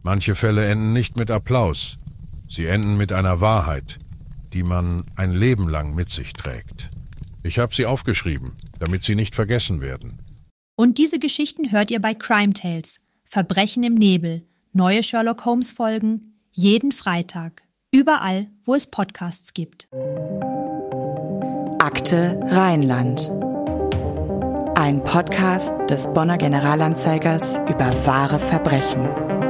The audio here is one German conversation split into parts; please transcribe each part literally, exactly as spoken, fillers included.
Manche Fälle enden nicht mit Applaus. Sie enden mit einer Wahrheit, die man ein Leben lang mit sich trägt. Ich habe sie aufgeschrieben, damit sie nicht vergessen werden. Und diese Geschichten hört ihr bei Crime Tales. Verbrechen im Nebel. Neue Sherlock Holmes Folgen. Jeden Freitag. Überall, wo es Podcasts gibt. Akte Rheinland. Ein Podcast des Bonner Generalanzeigers über wahre Verbrechen.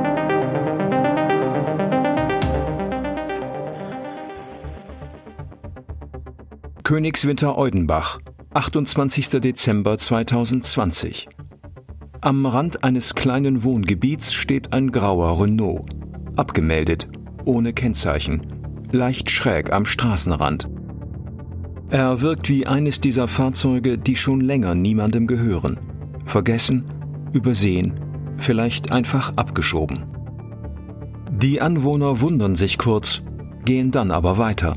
Königswinter-Eudenbach, achtundzwanzigster Dezember zweitausendzwanzig. Am Rand eines kleinen Wohngebiets steht ein grauer Renault. Abgemeldet, ohne Kennzeichen, leicht schräg am Straßenrand. Er wirkt wie eines dieser Fahrzeuge, die schon länger niemandem gehören. Vergessen, übersehen, vielleicht einfach abgeschoben. Die Anwohner wundern sich kurz, gehen dann aber weiter.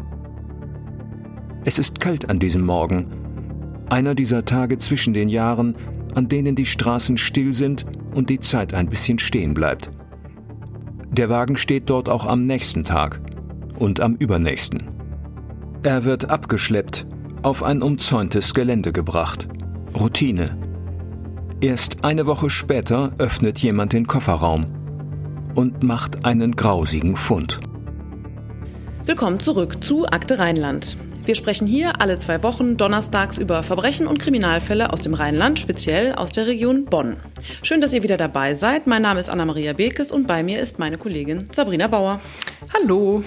Es ist kalt an diesem Morgen. Einer dieser Tage zwischen den Jahren, an denen die Straßen still sind und die Zeit ein bisschen stehen bleibt. Der Wagen steht dort auch am nächsten Tag und am übernächsten. Er wird abgeschleppt, auf ein umzäuntes Gelände gebracht. Routine. Erst eine Woche später öffnet jemand den Kofferraum und macht einen grausigen Fund. Willkommen zurück zu Akte Rheinland. Wir sprechen hier alle zwei Wochen donnerstags über Verbrechen und Kriminalfälle aus dem Rheinland, speziell aus der Region Bonn. Schön, dass ihr wieder dabei seid. Mein Name ist Anna-Maria Bekes und bei mir ist meine Kollegin Sabrina Bauer. Hallo.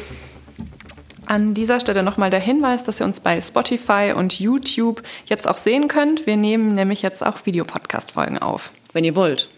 An dieser Stelle nochmal der Hinweis, dass ihr uns bei Spotify und YouTube jetzt auch sehen könnt. Wir nehmen nämlich jetzt auch Videopodcast-Folgen auf. Wenn ihr wollt.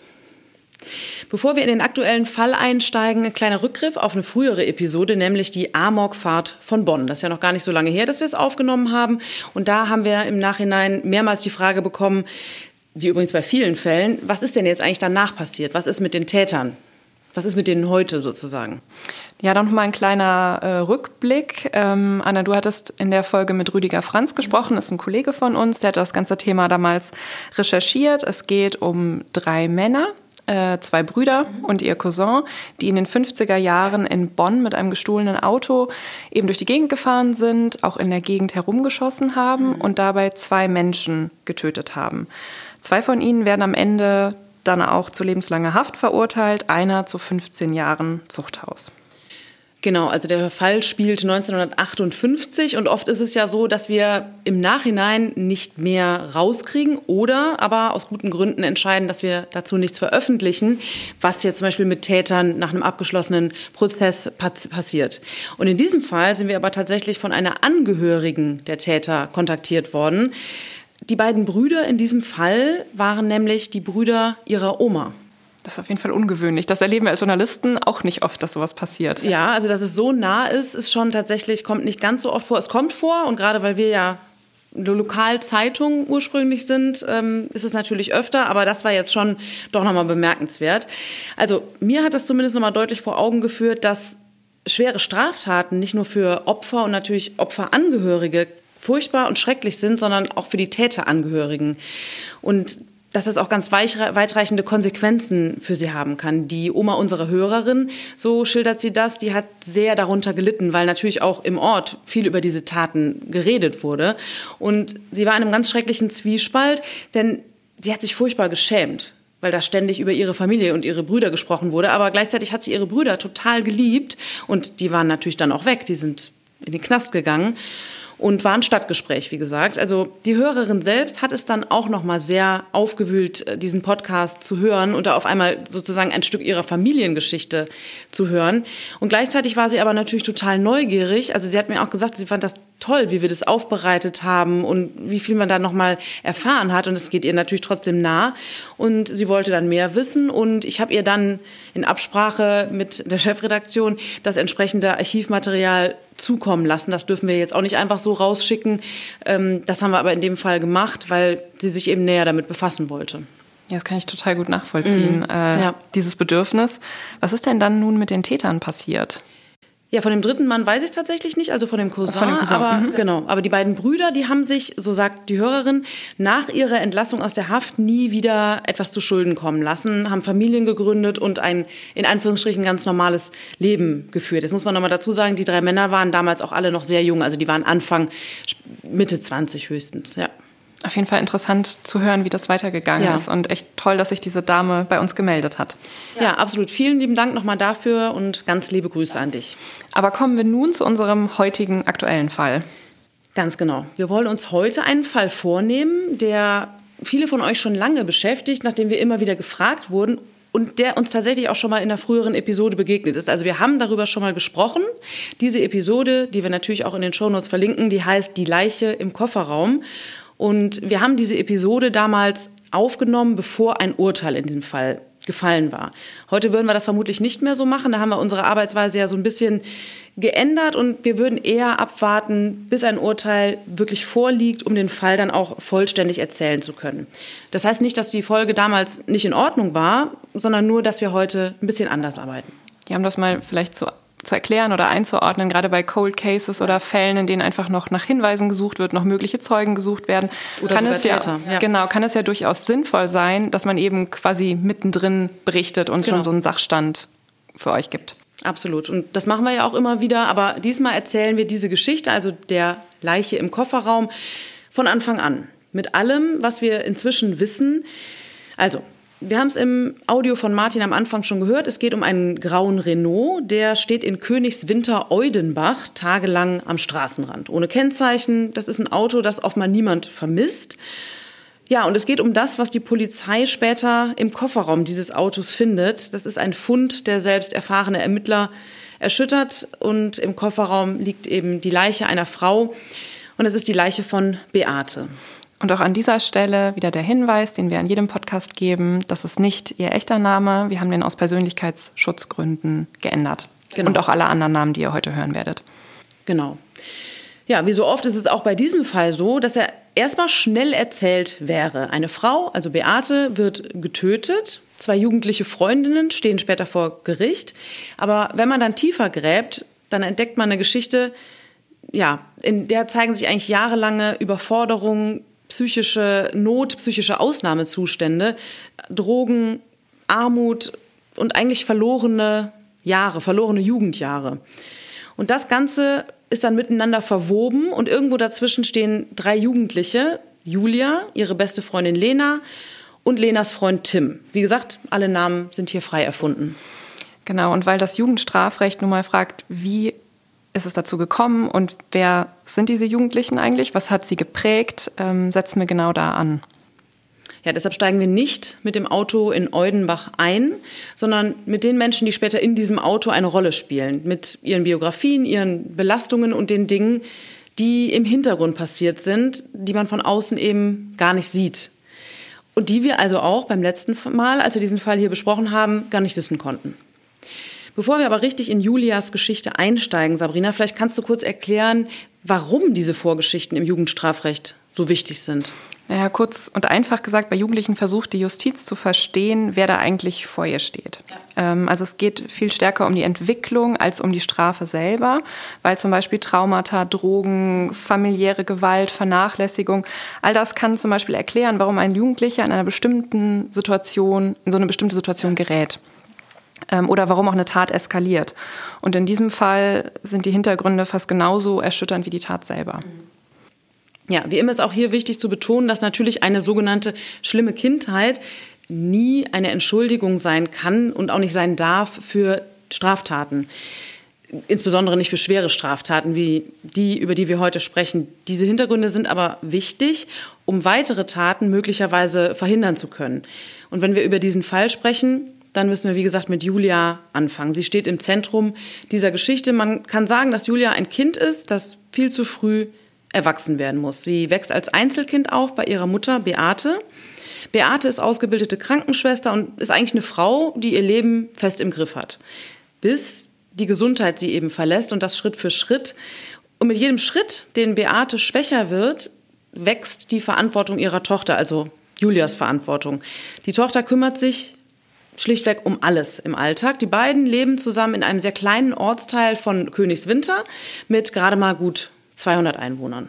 Bevor wir in den aktuellen Fall einsteigen, ein kleiner Rückgriff auf eine frühere Episode, nämlich die Amokfahrt von Bonn. Das ist ja noch gar nicht so lange her, dass wir es aufgenommen haben. Und da haben wir im Nachhinein mehrmals die Frage bekommen, wie übrigens bei vielen Fällen, was ist denn jetzt eigentlich danach passiert? Was ist mit den Tätern? Was ist mit denen heute sozusagen? Ja, dann nochmal ein kleiner äh, Rückblick. Ähm, Anna, du hattest in der Folge mit Rüdiger Franz gesprochen, ist ein Kollege von uns, der hat das ganze Thema damals recherchiert. Es geht um drei Männer, äh, zwei Brüder und ihr Cousin, die in den fünfziger Jahren in Bonn mit einem gestohlenen Auto eben durch die Gegend gefahren sind, auch in der Gegend herumgeschossen haben und dabei zwei Menschen getötet haben. Zwei von ihnen werden am Ende dann auch zu lebenslanger Haft verurteilt, einer zu fünfzehn Jahren Zuchthaus. Genau, also der Fall spielt neunzehnhundertachtundfünfzig und oft ist es ja so, dass wir im Nachhinein nicht mehr rauskriegen oder aber aus guten Gründen entscheiden, dass wir dazu nichts veröffentlichen, was jetzt zum Beispiel mit Tätern nach einem abgeschlossenen Prozess passiert. Und in diesem Fall sind wir aber tatsächlich von einer Angehörigen der Täter kontaktiert worden. Die beiden Brüder in diesem Fall waren nämlich die Brüder ihrer Oma. Das ist auf jeden Fall ungewöhnlich. Das erleben wir als Journalisten auch nicht oft, dass sowas passiert. Ja, also dass es so nah ist, ist schon tatsächlich, kommt nicht ganz so oft vor. Es kommt vor und gerade weil wir ja eine Lokalzeitung ursprünglich sind, ähm, ist es natürlich öfter, aber das war jetzt schon doch nochmal bemerkenswert. Also mir hat das zumindest nochmal deutlich vor Augen geführt, dass schwere Straftaten nicht nur für Opfer und natürlich Opferangehörige furchtbar und schrecklich sind, sondern auch für die Täterangehörigen. Und dass das auch ganz weitreichende Konsequenzen für sie haben kann. Die Oma unserer Hörerin, so schildert sie das, die hat sehr darunter gelitten, weil natürlich auch im Ort viel über diese Taten geredet wurde. Und sie war in einem ganz schrecklichen Zwiespalt, denn sie hat sich furchtbar geschämt, weil da ständig über ihre Familie und ihre Brüder gesprochen wurde. Aber gleichzeitig hat sie ihre Brüder total geliebt und die waren natürlich dann auch weg, die sind in den Knast gegangen. Und war ein Stadtgespräch, wie gesagt. Also die Hörerin selbst hat es dann auch noch mal sehr aufgewühlt, diesen Podcast zu hören und da auf einmal sozusagen ein Stück ihrer Familiengeschichte zu hören. Und gleichzeitig war sie aber natürlich total neugierig. Also sie hat mir auch gesagt, sie fand das toll, wie wir das aufbereitet haben und wie viel man da noch mal erfahren hat. Und es geht ihr natürlich trotzdem nah. Und sie wollte dann mehr wissen. Und ich habe ihr dann in Absprache mit der Chefredaktion das entsprechende Archivmaterial zukommen lassen. Das dürfen wir jetzt auch nicht einfach so rausschicken. Das haben wir aber in dem Fall gemacht, weil sie sich eben näher damit befassen wollte. Ja, das kann ich total gut nachvollziehen, mhm. äh, ja. dieses Bedürfnis. Was ist denn dann nun mit den Tätern passiert? Ja, von dem dritten Mann weiß ich es tatsächlich nicht, also von dem Cousin. Von dem Cousin. Aber, Mhm. genau, aber die beiden Brüder, die haben sich, so sagt die Hörerin, nach ihrer Entlassung aus der Haft nie wieder etwas zu Schulden kommen lassen, haben Familien gegründet und ein, in Anführungsstrichen, ganz normales Leben geführt. Jetzt muss man nochmal dazu sagen, die drei Männer waren damals auch alle noch sehr jung, also die waren Anfang, Mitte zwanzig höchstens, ja. Auf jeden Fall interessant zu hören, wie das weitergegangen Ja. ist und echt toll, dass sich diese Dame bei uns gemeldet hat. Ja, absolut. Vielen lieben Dank nochmal dafür und ganz liebe Grüße an dich. Aber kommen wir nun zu unserem heutigen aktuellen Fall. Ganz genau. Wir wollen uns heute einen Fall vornehmen, der viele von euch schon lange beschäftigt, nachdem wir immer wieder gefragt wurden und der uns tatsächlich auch schon mal in einer früheren Episode begegnet ist. Also wir haben darüber schon mal gesprochen. Diese Episode, die wir natürlich auch in den Shownotes verlinken, die heißt Die Leiche im Kofferraum. Und wir haben diese Episode damals aufgenommen, bevor ein Urteil in diesem Fall gefallen war. Heute würden wir das vermutlich nicht mehr so machen. Da haben wir unsere Arbeitsweise ja so ein bisschen geändert und wir würden eher abwarten, bis ein Urteil wirklich vorliegt, um den Fall dann auch vollständig erzählen zu können. Das heißt nicht, dass die Folge damals nicht in Ordnung war, sondern nur, dass wir heute ein bisschen anders arbeiten. Ja, um das mal vielleicht zu, zu erklären oder einzuordnen, gerade bei Cold Cases oder Fällen, in denen einfach noch nach Hinweisen gesucht wird, noch mögliche Zeugen gesucht werden, Oder kann sogar es ja, Täter, ja. genau, kann es ja durchaus sinnvoll sein, dass man eben quasi mittendrin berichtet und Genau. schon so einen Sachstand für euch gibt. Absolut. Und das machen wir ja auch immer wieder. Aber diesmal erzählen wir diese Geschichte, also der Leiche im Kofferraum, von Anfang an. Mit allem, was wir inzwischen wissen. Also, wir haben es im Audio von Martin am Anfang schon gehört. Es geht um einen grauen Renault. Der steht in Königswinter-Eudenbach tagelang am Straßenrand. Ohne Kennzeichen. Das ist ein Auto, das offenbar niemand vermisst. Ja, und es geht um das, was die Polizei später im Kofferraum dieses Autos findet. Das ist ein Fund, der selbst erfahrene Ermittler erschüttert. Und im Kofferraum liegt eben die Leiche einer Frau. Und es ist die Leiche von Beate. Und auch an dieser Stelle wieder der Hinweis, den wir an jedem Podcast geben, das ist nicht ihr echter Name. Wir haben den aus Persönlichkeitsschutzgründen geändert. Genau. Und auch alle anderen Namen, die ihr heute hören werdet. Genau. Ja, wie so oft ist es auch bei diesem Fall so, dass er erstmal schnell erzählt wäre. Eine Frau, also Beate, wird getötet. Zwei jugendliche Freundinnen stehen später vor Gericht. Aber wenn man dann tiefer gräbt, dann entdeckt man eine Geschichte, ja, in der zeigen sich eigentlich jahrelange Überforderungen, psychische Not, psychische Ausnahmezustände, Drogen, Armut und eigentlich verlorene Jahre, verlorene Jugendjahre. Und das Ganze ist dann miteinander verwoben und irgendwo dazwischen stehen drei Jugendliche, Julia, ihre beste Freundin Lena und Lenas Freund Tim. Wie gesagt, alle Namen sind hier frei erfunden. Genau, und weil das Jugendstrafrecht nun mal fragt, wie ist es dazu gekommen und wer sind diese Jugendlichen eigentlich, was hat sie geprägt, ähm, setzen wir genau da an. Ja, deshalb steigen wir nicht mit dem Auto in Eudenbach ein, sondern mit den Menschen, die später in diesem Auto eine Rolle spielen. Mit ihren Biografien, ihren Belastungen und den Dingen, die im Hintergrund passiert sind, die man von außen eben gar nicht sieht. Und die wir also auch beim letzten Mal, als wir diesen Fall hier besprochen haben, gar nicht wissen konnten. Bevor wir aber richtig in Julias Geschichte einsteigen, Sabrina, vielleicht kannst du kurz erklären, warum diese Vorgeschichten im Jugendstrafrecht so wichtig sind. Naja, kurz und einfach gesagt, bei Jugendlichen versucht die Justiz zu verstehen, wer da eigentlich vor ihr steht. Ja. Ähm, also es geht viel stärker um die Entwicklung als um die Strafe selber, weil zum Beispiel Traumata, Drogen, familiäre Gewalt, Vernachlässigung, all das kann zum Beispiel erklären, warum ein Jugendlicher in einer bestimmten Situation, in so eine bestimmte Situation gerät. Oder warum auch eine Tat eskaliert. Und in diesem Fall sind die Hintergründe fast genauso erschütternd wie die Tat selber. Ja, wie immer ist auch hier wichtig zu betonen, dass natürlich eine sogenannte schlimme Kindheit nie eine Entschuldigung sein kann und auch nicht sein darf für Straftaten. Insbesondere nicht für schwere Straftaten wie die, über die wir heute sprechen. Diese Hintergründe sind aber wichtig, um weitere Taten möglicherweise verhindern zu können. Und wenn wir über diesen Fall sprechen, dann müssen wir, wie gesagt, mit Julia anfangen. Sie steht im Zentrum dieser Geschichte. Man kann sagen, dass Julia ein Kind ist, das viel zu früh erwachsen werden muss. Sie wächst als Einzelkind auf bei ihrer Mutter Beate. Beate ist ausgebildete Krankenschwester und ist eigentlich eine Frau, die ihr Leben fest im Griff hat. Bis die Gesundheit sie eben verlässt und das Schritt für Schritt. Und mit jedem Schritt, den Beate schwächer wird, wächst die Verantwortung ihrer Tochter, also Julias Verantwortung. Die Tochter kümmert sich schlichtweg um alles im Alltag. Die beiden leben zusammen in einem sehr kleinen Ortsteil von Königswinter mit gerade mal gut zweihundert Einwohnern.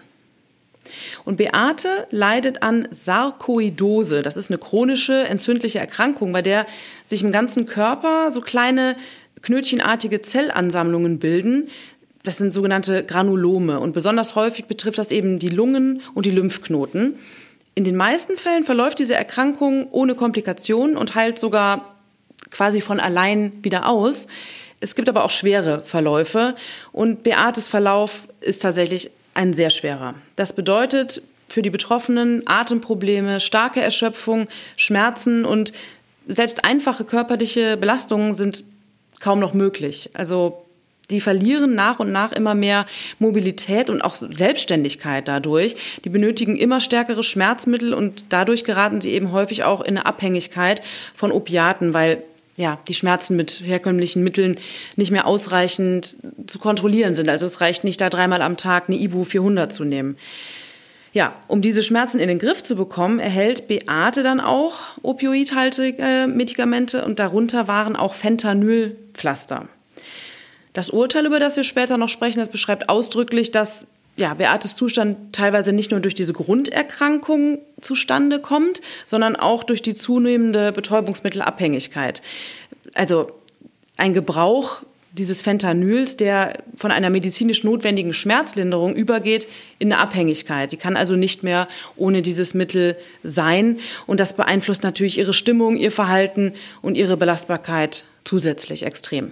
Und Beate leidet an Sarkoidose. Das ist eine chronische entzündliche Erkrankung, bei der sich im ganzen Körper so kleine knötchenartige Zellansammlungen bilden. Das sind sogenannte Granulome. Und besonders häufig betrifft das eben die Lungen und die Lymphknoten. In den meisten Fällen verläuft diese Erkrankung ohne Komplikationen und heilt sogar quasi von allein wieder aus. Es gibt aber auch schwere Verläufe. Und Beates Verlauf ist tatsächlich ein sehr schwerer. Das bedeutet für die Betroffenen Atemprobleme, starke Erschöpfung, Schmerzen und selbst einfache körperliche Belastungen sind kaum noch möglich. Also die verlieren nach und nach immer mehr Mobilität und auch Selbstständigkeit dadurch. Die benötigen immer stärkere Schmerzmittel und dadurch geraten sie eben häufig auch in eine Abhängigkeit von Opiaten, weil ja, die Schmerzen mit herkömmlichen Mitteln nicht mehr ausreichend zu kontrollieren sind. Also es reicht nicht, da dreimal am Tag eine Ibu vierhundert zu nehmen. Ja, um diese Schmerzen in den Griff zu bekommen, erhält Beate dann auch opioidhaltige Medikamente und darunter waren auch Fentanyl-Pflaster. Das Urteil, über das wir später noch sprechen, das beschreibt ausdrücklich, dass ja, Beates Zustand teilweise nicht nur durch diese Grunderkrankung zustande kommt, sondern auch durch die zunehmende Betäubungsmittelabhängigkeit. Also ein Gebrauch dieses Fentanyls, der von einer medizinisch notwendigen Schmerzlinderung übergeht in eine Abhängigkeit. Die kann also nicht mehr ohne dieses Mittel sein. Und das beeinflusst natürlich ihre Stimmung, ihr Verhalten und ihre Belastbarkeit zusätzlich extrem.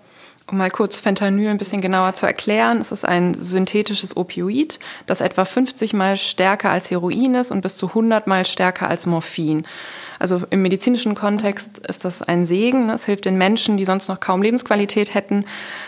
Um mal kurz Fentanyl ein bisschen genauer zu erklären, es ist ein synthetisches Opioid, das etwa fünfzig Mal stärker als Heroin ist und bis zu hundert Mal stärker als Morphin. Also im medizinischen Kontext ist das ein Segen. Es hilft den Menschen, die sonst noch kaum Lebensqualität hätten.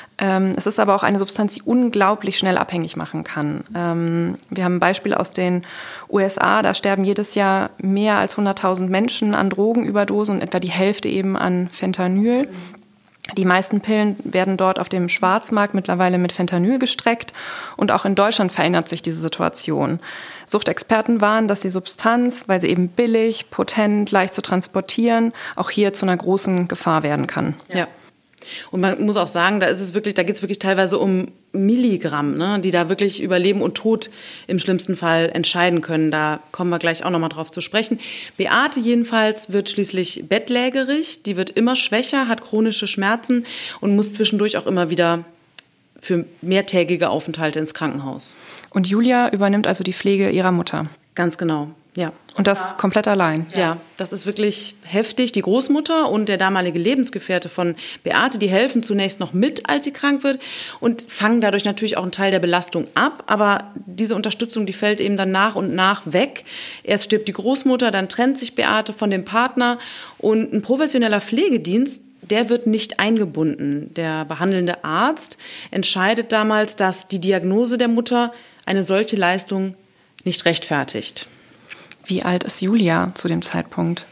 Es ist aber auch eine Substanz, die unglaublich schnell abhängig machen kann. Wir haben ein Beispiel aus den U S A, da sterben jedes Jahr mehr als hunderttausend Menschen an Drogenüberdosen und etwa die Hälfte eben an Fentanyl. Die meisten Pillen werden dort auf dem Schwarzmarkt mittlerweile mit Fentanyl gestreckt und auch in Deutschland verändert sich diese Situation. Suchtexperten warnen, dass die Substanz, weil sie eben billig, potent, leicht zu transportieren, auch hier zu einer großen Gefahr werden kann. Ja. Und man muss auch sagen, da ist es wirklich, da geht es wirklich teilweise um Milligramm, ne, die da wirklich über Leben und Tod im schlimmsten Fall entscheiden können. Da kommen wir gleich auch nochmal drauf zu sprechen. Beate jedenfalls wird schließlich bettlägerig, die wird immer schwächer, hat chronische Schmerzen und muss zwischendurch auch immer wieder für mehrtägige Aufenthalte ins Krankenhaus. Und Julia übernimmt also die Pflege ihrer Mutter. Ganz genau, ja. Und das komplett allein? Ja, das ist wirklich heftig. Die Großmutter und der damalige Lebensgefährte von Beate, die helfen zunächst noch mit, als sie krank wird und fangen dadurch natürlich auch einen Teil der Belastung ab. Aber diese Unterstützung, die fällt eben dann nach und nach weg. Erst stirbt die Großmutter, dann trennt sich Beate von dem Partner und ein professioneller Pflegedienst, der wird nicht eingebunden. Der behandelnde Arzt entscheidet damals, dass die Diagnose der Mutter eine solche Leistung nicht rechtfertigt. Wie alt ist Julia zu dem Zeitpunkt?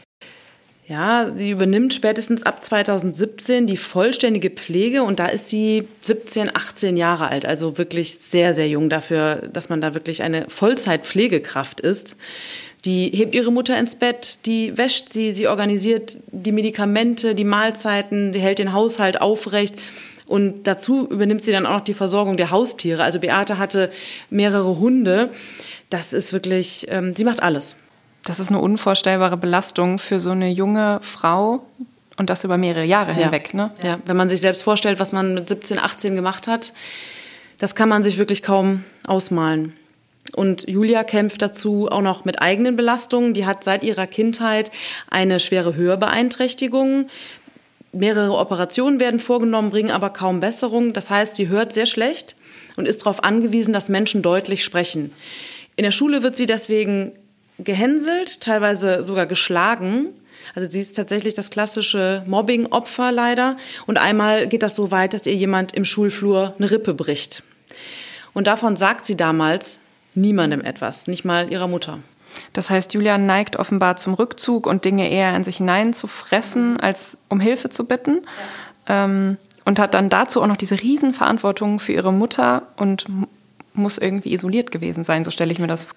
Ja, sie übernimmt spätestens ab zweitausendsiebzehn die vollständige Pflege und da ist sie siebzehn, achtzehn Jahre alt, also wirklich sehr, sehr jung dafür, dass man da wirklich eine Vollzeit-Pflegekraft ist. Die hebt ihre Mutter ins Bett, die wäscht sie, sie organisiert die Medikamente, die Mahlzeiten, die hält den Haushalt aufrecht. Und dazu übernimmt sie dann auch noch die Versorgung der Haustiere. Also Beate hatte mehrere Hunde. Das ist wirklich, ähm, sie macht alles. Das ist eine unvorstellbare Belastung für so eine junge Frau und das über mehrere Jahre hinweg. Ja. Ne? Ja, wenn man sich selbst vorstellt, was man mit siebzehn, achtzehn gemacht hat, das kann man sich wirklich kaum ausmalen. Und Julia kämpft dazu auch noch mit eigenen Belastungen. Die hat seit ihrer Kindheit eine schwere Hörbeeinträchtigung. Mehrere Operationen werden vorgenommen, bringen aber kaum Besserung. Das heißt, sie hört sehr schlecht und ist darauf angewiesen, dass Menschen deutlich sprechen. In der Schule wird sie deswegen gehänselt, teilweise sogar geschlagen. Also sie ist tatsächlich das klassische Mobbing-Opfer leider. Und einmal geht das so weit, dass ihr jemand im Schulflur eine Rippe bricht. Und davon sagt sie damals niemandem etwas, nicht mal ihrer Mutter. Das heißt, Julia neigt offenbar zum Rückzug und Dinge eher in sich hineinzufressen, als um Hilfe zu bitten. Ja. Ähm, und hat dann dazu auch noch diese Riesenverantwortung für ihre Mutter und muss irgendwie isoliert gewesen sein, so stelle ich mir das vor.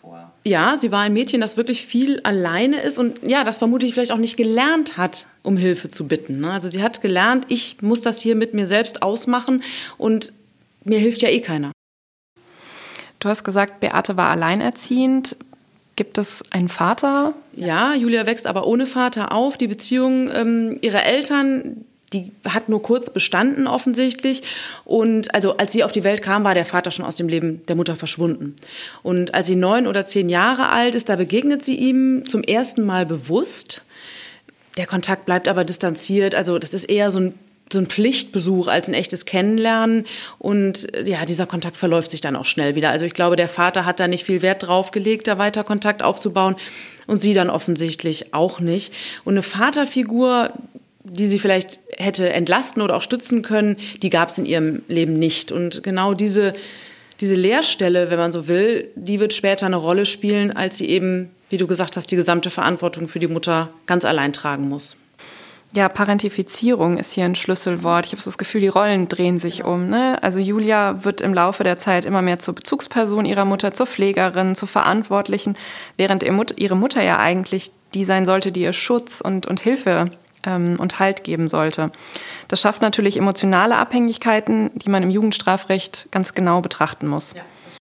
Ja, sie war ein Mädchen, das wirklich viel alleine ist und ja, das vermutlich vielleicht auch nicht gelernt hat, um Hilfe zu bitten. Also sie hat gelernt, ich muss das hier mit mir selbst ausmachen und mir hilft ja eh keiner. Du hast gesagt, Beate war alleinerziehend. Gibt es einen Vater? Ja, Julia wächst aber ohne Vater auf. Die Beziehung ähm, ihrer Eltern, die hat nur kurz bestanden offensichtlich. Und also als sie auf die Welt kam, war der Vater schon aus dem Leben der Mutter verschwunden. Und als sie neun oder zehn Jahre alt ist, da begegnet sie ihm zum ersten Mal bewusst. Der Kontakt bleibt aber distanziert. Also das ist eher so ein so ein Pflichtbesuch als ein echtes Kennenlernen. Und ja, dieser Kontakt verläuft sich dann auch schnell wieder. Also ich glaube, der Vater hat da nicht viel Wert drauf gelegt, da weiter Kontakt aufzubauen. Und sie dann offensichtlich auch nicht. Und eine Vaterfigur, die sie vielleicht hätte entlasten oder auch stützen können, die gab es in ihrem Leben nicht. Und genau diese, diese Leerstelle, wenn man so will, die wird später eine Rolle spielen, als sie eben, wie du gesagt hast, die gesamte Verantwortung für die Mutter ganz allein tragen muss. Ja, Parentifizierung ist hier ein Schlüsselwort. Ich habe so das Gefühl, die Rollen drehen sich um. Ne? Also Julia wird im Laufe der Zeit immer mehr zur Bezugsperson ihrer Mutter, zur Pflegerin, zur Verantwortlichen, während ihre Mutter ja eigentlich die sein sollte, die ihr Schutz und, und Hilfe ähm, und Halt geben sollte. Das schafft natürlich emotionale Abhängigkeiten, die man im Jugendstrafrecht ganz genau betrachten muss. Ja.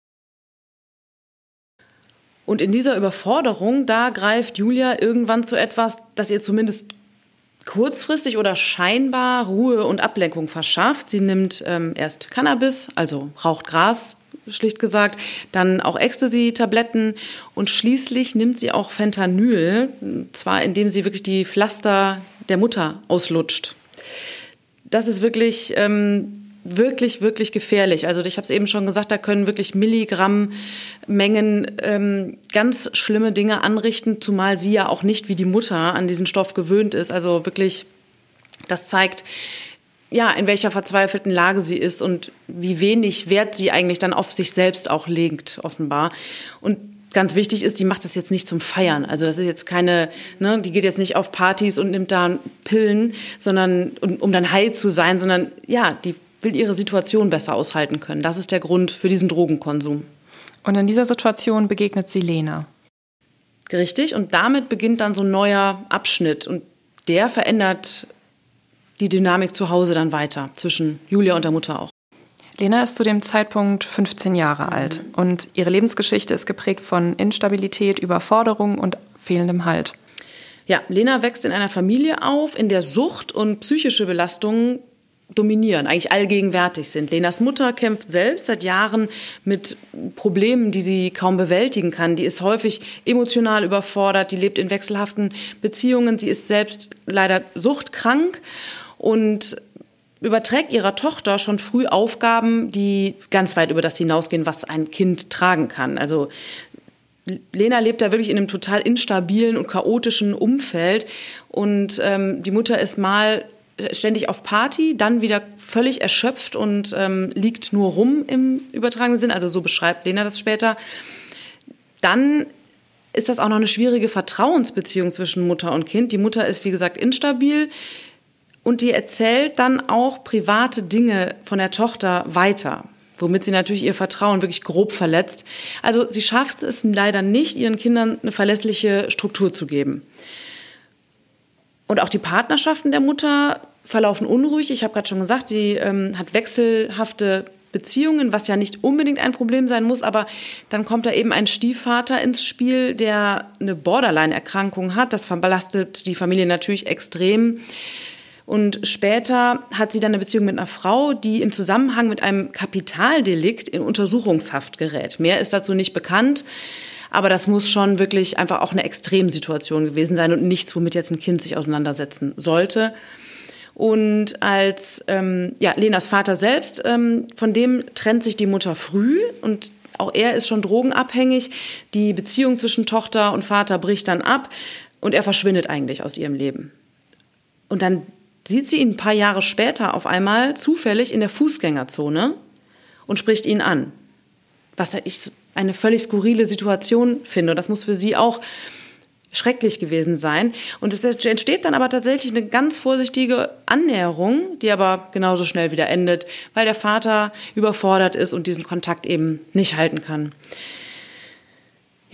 Und in dieser Überforderung, da greift Julia irgendwann zu etwas, das ihr zumindest kurzfristig oder scheinbar Ruhe und Ablenkung verschafft. Sie nimmt ähm, erst Cannabis, also raucht Gras, schlicht gesagt, dann auch Ecstasy-Tabletten und schließlich nimmt sie auch Fentanyl, zwar indem sie wirklich die Pflaster der Mutter auslutscht. Das ist wirklich, ähm, wirklich, wirklich gefährlich. Also ich habe es eben schon gesagt, da können wirklich Milligrammmengen ähm, ganz schlimme Dinge anrichten, zumal sie ja auch nicht wie die Mutter an diesen Stoff gewöhnt ist. Also wirklich, das zeigt, ja, in welcher verzweifelten Lage sie ist und wie wenig Wert sie eigentlich dann auf sich selbst auch legt, offenbar. Und ganz wichtig ist, die macht das jetzt nicht zum Feiern. Also das ist jetzt keine, ne, die geht jetzt nicht auf Partys und nimmt da Pillen, sondern um, um dann high zu sein, sondern ja, die will ihre Situation besser aushalten können. Das ist der Grund für diesen Drogenkonsum. Und in dieser Situation begegnet sie Lena. Richtig, und damit beginnt dann so ein neuer Abschnitt. Und der verändert die Dynamik zu Hause dann weiter, zwischen Julia und der Mutter auch. Lena ist zu dem Zeitpunkt fünfzehn Jahre alt. Und ihre Lebensgeschichte ist geprägt von Instabilität, Überforderung und fehlendem Halt. Ja, Lena wächst in einer Familie auf, in der Sucht und psychische Belastungen dominieren, eigentlich allgegenwärtig sind. Lenas Mutter kämpft selbst seit Jahren mit Problemen, die sie kaum bewältigen kann. Die ist häufig emotional überfordert, die lebt in wechselhaften Beziehungen. Sie ist selbst leider suchtkrank und überträgt ihrer Tochter schon früh Aufgaben, die ganz weit über das hinausgehen, was ein Kind tragen kann. Also Lena lebt da wirklich in einem total instabilen und chaotischen Umfeld und ähm, die Mutter ist mal ständig auf Party, dann wieder völlig erschöpft und ähm, liegt nur rum im übertragenen Sinn. Also so beschreibt Lena das später. Dann ist das auch noch eine schwierige Vertrauensbeziehung zwischen Mutter und Kind. Die Mutter ist, wie gesagt, instabil und die erzählt dann auch private Dinge von der Tochter weiter, womit sie natürlich ihr Vertrauen wirklich grob verletzt. Also sie schafft es leider nicht, ihren Kindern eine verlässliche Struktur zu geben. Und auch die Partnerschaften der Mutter verlaufen unruhig. Ich habe gerade schon gesagt, sie ähm, hat wechselhafte Beziehungen, was ja nicht unbedingt ein Problem sein muss. Aber dann kommt da eben ein Stiefvater ins Spiel, der eine Borderline-Erkrankung hat. Das belastet die Familie natürlich extrem. Und später hat sie dann eine Beziehung mit einer Frau, die im Zusammenhang mit einem Kapitaldelikt in Untersuchungshaft gerät. Mehr ist dazu nicht bekannt. Aber das muss schon wirklich einfach auch eine Extremsituation gewesen sein und nichts, womit jetzt ein Kind sich auseinandersetzen sollte. Und als ähm, ja, Lenas Vater selbst, ähm, von dem trennt sich die Mutter früh und auch er ist schon drogenabhängig. Die Beziehung zwischen Tochter und Vater bricht dann ab und er verschwindet eigentlich aus ihrem Leben. Und dann sieht sie ihn ein paar Jahre später auf einmal zufällig in der Fußgängerzone und spricht ihn an. Was ich eine völlig skurrile Situation finde. Und das muss für sie auch schrecklich gewesen sein. Und es entsteht dann aber tatsächlich eine ganz vorsichtige Annäherung, die aber genauso schnell wieder endet, weil der Vater überfordert ist und diesen Kontakt eben nicht halten kann.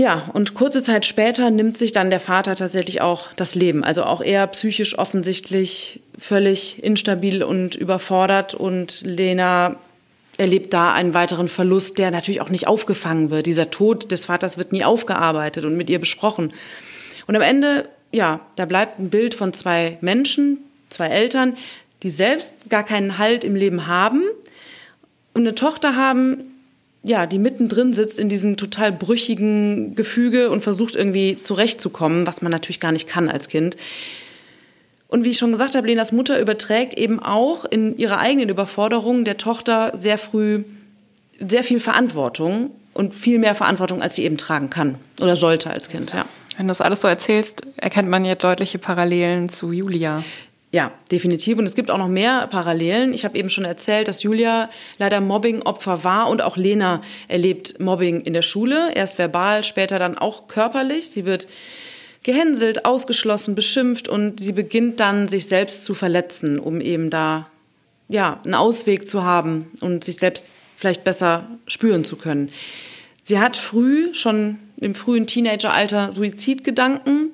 Ja, und kurze Zeit später nimmt sich dann der Vater tatsächlich auch das Leben. Also auch er psychisch offensichtlich völlig instabil und überfordert. Und Lena erlebt da einen weiteren Verlust, der natürlich auch nicht aufgefangen wird. Dieser Tod des Vaters wird nie aufgearbeitet und mit ihr besprochen. Und am Ende, ja, da bleibt ein Bild von zwei Menschen, zwei Eltern, die selbst gar keinen Halt im Leben haben und eine Tochter haben, ja, die mittendrin sitzt in diesem total brüchigen Gefüge und versucht irgendwie zurechtzukommen, was man natürlich gar nicht kann als Kind. Und wie ich schon gesagt habe, Lenas Mutter überträgt eben auch in ihrer eigenen Überforderung der Tochter sehr früh sehr viel Verantwortung und viel mehr Verantwortung, als sie eben tragen kann oder sollte als Kind, ja. Wenn du das alles so erzählst, erkennt man jetzt deutliche Parallelen zu Julia. Ja, definitiv. Und es gibt auch noch mehr Parallelen. Ich habe eben schon erzählt, dass Julia leider Mobbing-Opfer war und auch Lena erlebt Mobbing in der Schule. Erst verbal, später dann auch körperlich. Sie wird gehänselt, ausgeschlossen, beschimpft und sie beginnt dann, sich selbst zu verletzen, um eben da ja, einen Ausweg zu haben und sich selbst vielleicht besser spüren zu können. Sie hat früh, schon im frühen Teenageralter, Suizidgedanken.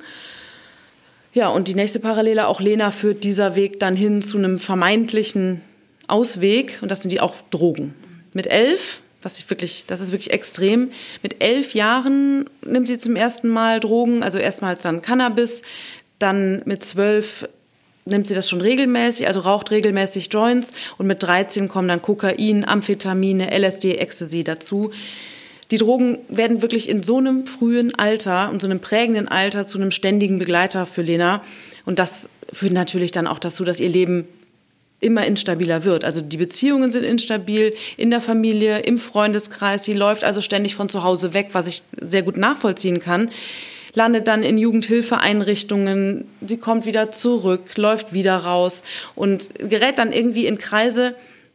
Ja, und die nächste Parallele, auch Lena, führt dieser Weg dann hin zu einem vermeintlichen Ausweg. Und das sind die auch Drogen. Mit elf, was ich wirklich, das ist wirklich extrem, mit elf Jahren nimmt sie zum ersten Mal Drogen, also erstmals dann Cannabis. Dann mit zwölf nimmt sie das schon regelmäßig, also raucht regelmäßig Joints. Und mit dreizehn kommen dann Kokain, Amphetamine, L S D, Ecstasy dazu. Die Drogen werden wirklich in so einem frühen Alter und so einem prägenden Alter zu einem ständigen Begleiter für Lena. Und das führt natürlich dann auch dazu, dass ihr Leben immer instabiler wird. Also die Beziehungen sind instabil, in der Familie, im Freundeskreis. Sie läuft also ständig von zu Hause weg, was ich sehr gut nachvollziehen kann. Landet dann in Jugendhilfeeinrichtungen, sie kommt wieder zurück, läuft wieder raus und gerät dann irgendwie in Kreise,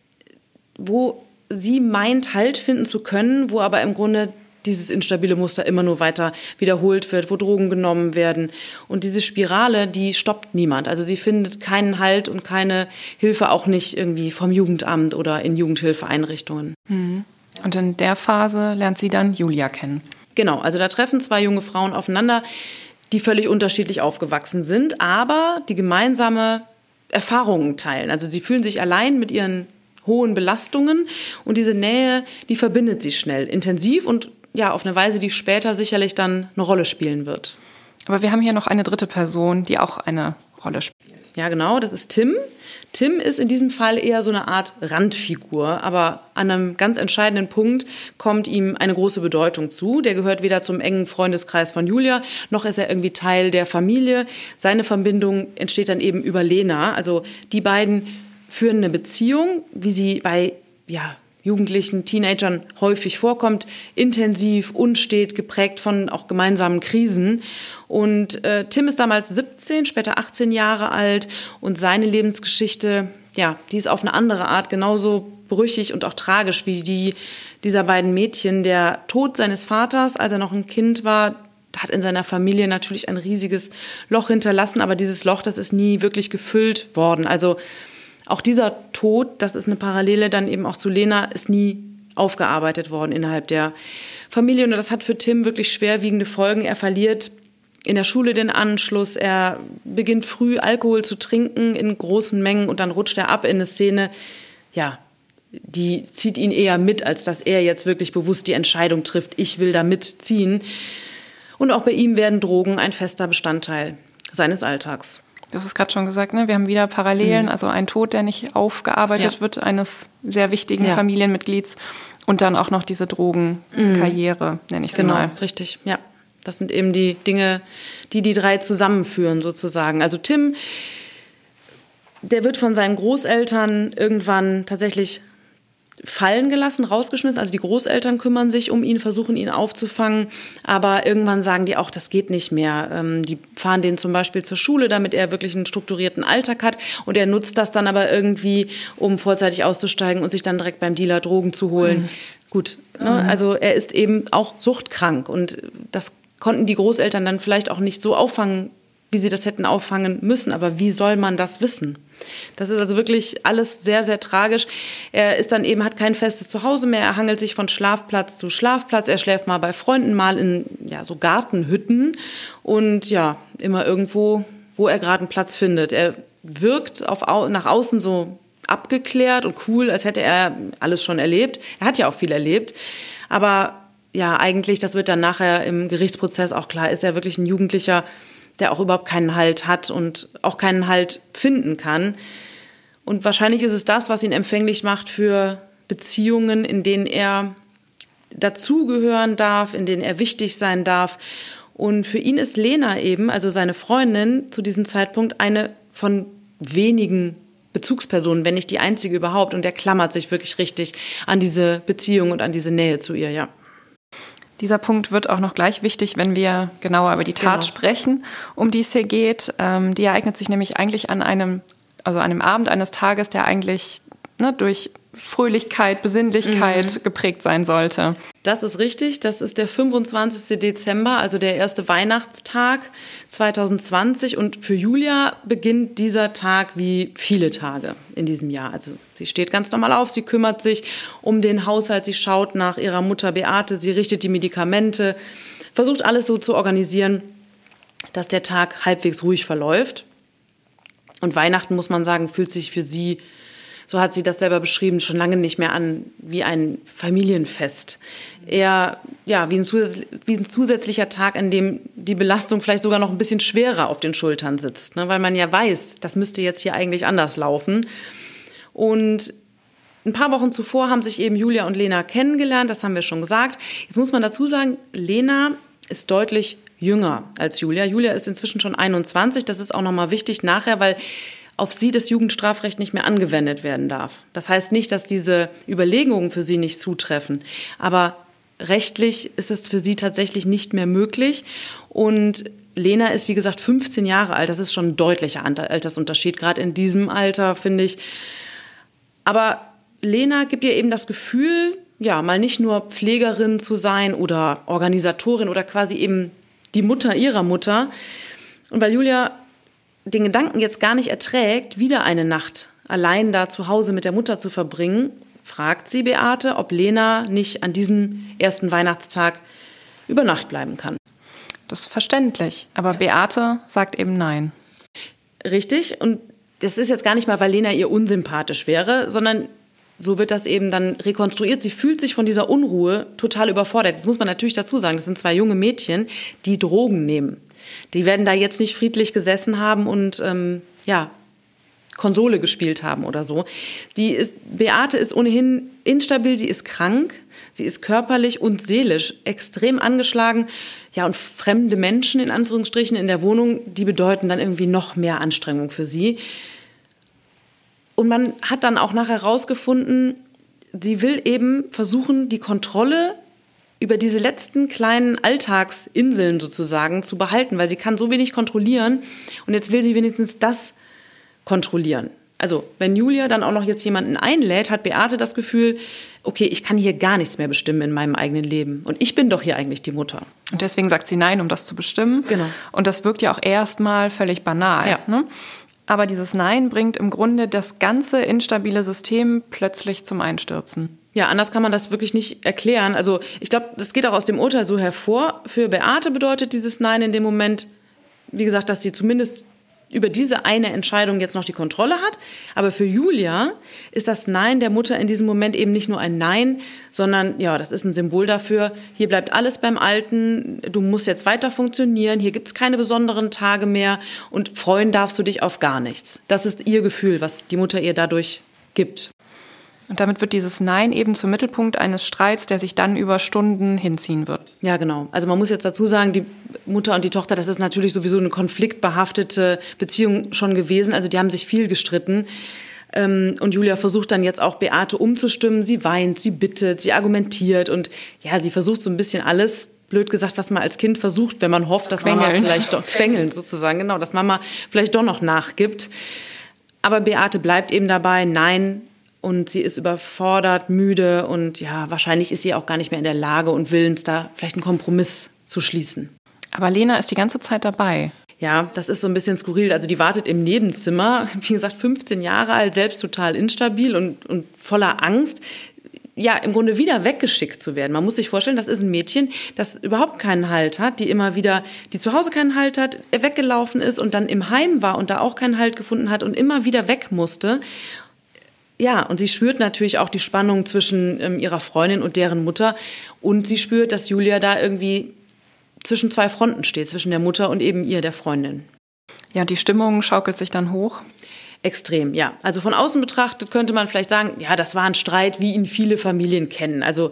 wo sie meint, Halt finden zu können, wo aber im Grunde dieses instabile Muster immer nur weiter wiederholt wird, wo Drogen genommen werden. Und diese Spirale, die stoppt niemand. Also sie findet keinen Halt und keine Hilfe, auch nicht irgendwie vom Jugendamt oder in Jugendhilfeeinrichtungen. Und in der Phase lernt sie dann Julia kennen. Genau, also da treffen zwei junge Frauen aufeinander, die völlig unterschiedlich aufgewachsen sind, aber die gemeinsame Erfahrungen teilen. Also sie fühlen sich allein mit ihren hohen Belastungen und diese Nähe, die verbindet sie schnell, intensiv und ja, auf eine Weise, die später sicherlich dann eine Rolle spielen wird. Aber wir haben hier noch eine dritte Person, die auch eine Rolle spielt. Ja, genau, das ist Tim. Tim ist in diesem Fall eher so eine Art Randfigur, aber an einem ganz entscheidenden Punkt kommt ihm eine große Bedeutung zu. Der gehört weder zum engen Freundeskreis von Julia, noch ist er irgendwie Teil der Familie. Seine Verbindung entsteht dann eben über Lena. Also die beiden führen eine Beziehung, wie sie bei ja, Jugendlichen, Teenagern häufig vorkommt, intensiv, unstet, geprägt von auch gemeinsamen Krisen. Und äh, Tim ist damals siebzehn, später achtzehn Jahre alt und seine Lebensgeschichte, ja, die ist auf eine andere Art genauso brüchig und auch tragisch wie die dieser beiden Mädchen. Der Tod seines Vaters, als er noch ein Kind war, hat in seiner Familie natürlich ein riesiges Loch hinterlassen, aber dieses Loch, das ist nie wirklich gefüllt worden. Also auch dieser Tod, das ist eine Parallele dann eben auch zu Lena, ist nie aufgearbeitet worden innerhalb der Familie. Und das hat für Tim wirklich schwerwiegende Folgen. Er verliert in der Schule den Anschluss, er beginnt früh Alkohol zu trinken in großen Mengen und dann rutscht er ab in eine Szene, ja, die zieht ihn eher mit, als dass er jetzt wirklich bewusst die Entscheidung trifft, ich will da mitziehen. Und auch bei ihm werden Drogen ein fester Bestandteil seines Alltags. Du hast es gerade schon gesagt, ne? Wir haben wieder Parallelen, mhm. also ein Tod, der nicht aufgearbeitet ja. wird, eines sehr wichtigen ja. Familienmitglieds und dann auch noch diese Drogenkarriere, mhm. nenne ich sie genau, mal. Richtig, ja. Das sind eben die Dinge, die die drei zusammenführen sozusagen. Also Tim, der wird von seinen Großeltern irgendwann tatsächlich fallen gelassen, rausgeschmissen. Also die Großeltern kümmern sich um ihn, versuchen ihn aufzufangen. Aber irgendwann sagen die auch, das geht nicht mehr. Die fahren den zum Beispiel zur Schule, damit er wirklich einen strukturierten Alltag hat. Und er nutzt das dann aber irgendwie, um vorzeitig auszusteigen und sich dann direkt beim Dealer Drogen zu holen. Mhm. Gut, ne? Mhm. Also er ist eben auch suchtkrank. Und das konnten die Großeltern dann vielleicht auch nicht so auffangen wie sie das hätten auffangen müssen. Aber wie soll man das wissen? Das ist also wirklich alles sehr, sehr tragisch. Er ist dann eben, hat kein festes Zuhause mehr. Er hangelt sich von Schlafplatz zu Schlafplatz. Er schläft mal bei Freunden, mal in ja, so Gartenhütten und ja, immer irgendwo, wo er gerade einen Platz findet. Er wirkt auf, nach außen so abgeklärt und cool, als hätte er alles schon erlebt. Er hat ja auch viel erlebt. Aber ja, eigentlich, das wird dann nachher im Gerichtsprozess auch klar, ist er wirklich ein Jugendlicher, der auch überhaupt keinen Halt hat und auch keinen Halt finden kann. Und wahrscheinlich ist es das, was ihn empfänglich macht für Beziehungen, in denen er dazugehören darf, in denen er wichtig sein darf. Und für ihn ist Lena eben, also seine Freundin, zu diesem Zeitpunkt eine von wenigen Bezugspersonen, wenn nicht die einzige überhaupt. Und er klammert sich wirklich richtig an diese Beziehung und an diese Nähe zu ihr, ja. Dieser Punkt wird auch noch gleich wichtig, wenn wir genauer über die Tat genau. sprechen, um die es hier geht. Ähm, die ereignet sich nämlich eigentlich an einem, also einem Abend eines Tages, der eigentlich ne, durch Fröhlichkeit, Besinnlichkeit mhm. geprägt sein sollte. Das ist richtig. Das ist der fünfundzwanzigste Dezember, also der erste Weihnachtstag zwanzig zwanzig. Und für Julia beginnt dieser Tag wie viele Tage in diesem Jahr. Also sie steht ganz normal auf, sie kümmert sich um den Haushalt, sie schaut nach ihrer Mutter Beate, sie richtet die Medikamente, versucht alles so zu organisieren, dass der Tag halbwegs ruhig verläuft. Und Weihnachten, muss man sagen, fühlt sich für sie, so hat sie das selber beschrieben, schon lange nicht mehr an wie ein Familienfest. Eher ja, wie ein, zusätzlich, wie ein zusätzlicher Tag, an dem die Belastung vielleicht sogar noch ein bisschen schwerer auf den Schultern sitzt, ne? Weil man ja weiß, das müsste jetzt hier eigentlich anders laufen. Und ein paar Wochen zuvor haben sich eben Julia und Lena kennengelernt, das haben wir schon gesagt. Jetzt muss man dazu sagen, Lena ist deutlich jünger als Julia. Julia ist inzwischen schon einundzwanzig, das ist auch nochmal wichtig nachher, weil auf sie das Jugendstrafrecht nicht mehr angewendet werden darf. Das heißt nicht, dass diese Überlegungen für sie nicht zutreffen, aber rechtlich ist es für sie tatsächlich nicht mehr möglich. Und Lena ist, wie gesagt, fünfzehn Jahre alt. Das ist schon ein deutlicher Altersunterschied, gerade in diesem Alter, finde ich. Aber Lena gibt ihr eben das Gefühl, ja, mal nicht nur Pflegerin zu sein oder Organisatorin oder quasi eben die Mutter ihrer Mutter. Und weil Julia den Gedanken jetzt gar nicht erträgt, wieder eine Nacht allein da zu Hause mit der Mutter zu verbringen, fragt sie Beate, ob Lena nicht an diesem ersten Weihnachtstag über Nacht bleiben kann. Das ist verständlich, aber Beate sagt eben nein. Richtig, und das ist jetzt gar nicht mal, weil Lena ihr unsympathisch wäre, sondern so wird das eben dann rekonstruiert. Sie fühlt sich von dieser Unruhe total überfordert. Das muss man natürlich dazu sagen, das sind zwei junge Mädchen, die Drogen nehmen. Die werden da jetzt nicht friedlich gesessen haben und ähm, ja, Konsole gespielt haben oder so. Die ist, Beate ist ohnehin instabil, sie ist krank, sie ist körperlich und seelisch extrem angeschlagen. Ja, und fremde Menschen in Anführungsstrichen in der Wohnung, die bedeuten dann irgendwie noch mehr Anstrengung für sie. Und man hat dann auch nachher herausgefunden, sie will eben versuchen, die Kontrolle über diese letzten kleinen Alltagsinseln sozusagen zu behalten, weil sie kann so wenig kontrollieren und jetzt will sie wenigstens das kontrollieren. Also wenn Julia dann auch noch jetzt jemanden einlädt, hat Beate das Gefühl, okay, ich kann hier gar nichts mehr bestimmen in meinem eigenen Leben und ich bin doch hier eigentlich die Mutter. Und deswegen sagt sie nein, um das zu bestimmen. Genau. Und das wirkt ja auch erstmal völlig banal. Ja. Ne? Aber dieses Nein bringt im Grunde das ganze instabile System plötzlich zum Einstürzen. Ja, anders kann man das wirklich nicht erklären. Also ich glaube, das geht auch aus dem Urteil so hervor. Für Beate bedeutet dieses Nein in dem Moment, wie gesagt, dass sie zumindest über diese eine Entscheidung jetzt noch die Kontrolle hat. Aber für Julia ist das Nein der Mutter in diesem Moment eben nicht nur ein Nein, sondern ja, das ist ein Symbol dafür, hier bleibt alles beim Alten, du musst jetzt weiter funktionieren, hier gibt es keine besonderen Tage mehr und freuen darfst du dich auf gar nichts. Das ist ihr Gefühl, was die Mutter ihr dadurch gibt. Und damit wird dieses Nein eben zum Mittelpunkt eines Streits, der sich dann über Stunden hinziehen wird. Ja, genau. Also man muss jetzt dazu sagen, die Mutter und die Tochter, das ist natürlich sowieso eine konfliktbehaftete Beziehung schon gewesen. Also die haben sich viel gestritten. Und Julia versucht dann jetzt auch Beate umzustimmen. Sie weint, sie bittet, sie argumentiert und ja, sie versucht so ein bisschen alles, blöd gesagt, was man als Kind versucht, wenn man hofft, dass Mama vielleicht doch, quengeln sozusagen, genau, dass Mama vielleicht doch noch nachgibt. Aber Beate bleibt eben dabei, nein. Und sie ist überfordert, müde und ja, wahrscheinlich ist sie auch gar nicht mehr in der Lage und willens, da vielleicht einen Kompromiss zu schließen. Aber Lena ist die ganze Zeit dabei. Ja, das ist so ein bisschen skurril. Also die wartet im Nebenzimmer, wie gesagt, fünfzehn Jahre alt, selbst total instabil und, und voller Angst, ja, im Grunde wieder weggeschickt zu werden. Man muss sich vorstellen, das ist ein Mädchen, das überhaupt keinen Halt hat, die immer wieder, die zu Hause keinen Halt hat, weggelaufen ist und dann im Heim war und da auch keinen Halt gefunden hat und immer wieder weg musste. Ja, und sie spürt natürlich auch die Spannung zwischen ähm, ihrer Freundin und deren Mutter. Und sie spürt, dass Julia da irgendwie zwischen zwei Fronten steht, zwischen der Mutter und eben ihr, der Freundin. Ja, die Stimmung schaukelt sich dann hoch. Extrem, ja. Also von außen betrachtet könnte man vielleicht sagen, ja, das war ein Streit, wie ihn viele Familien kennen. Also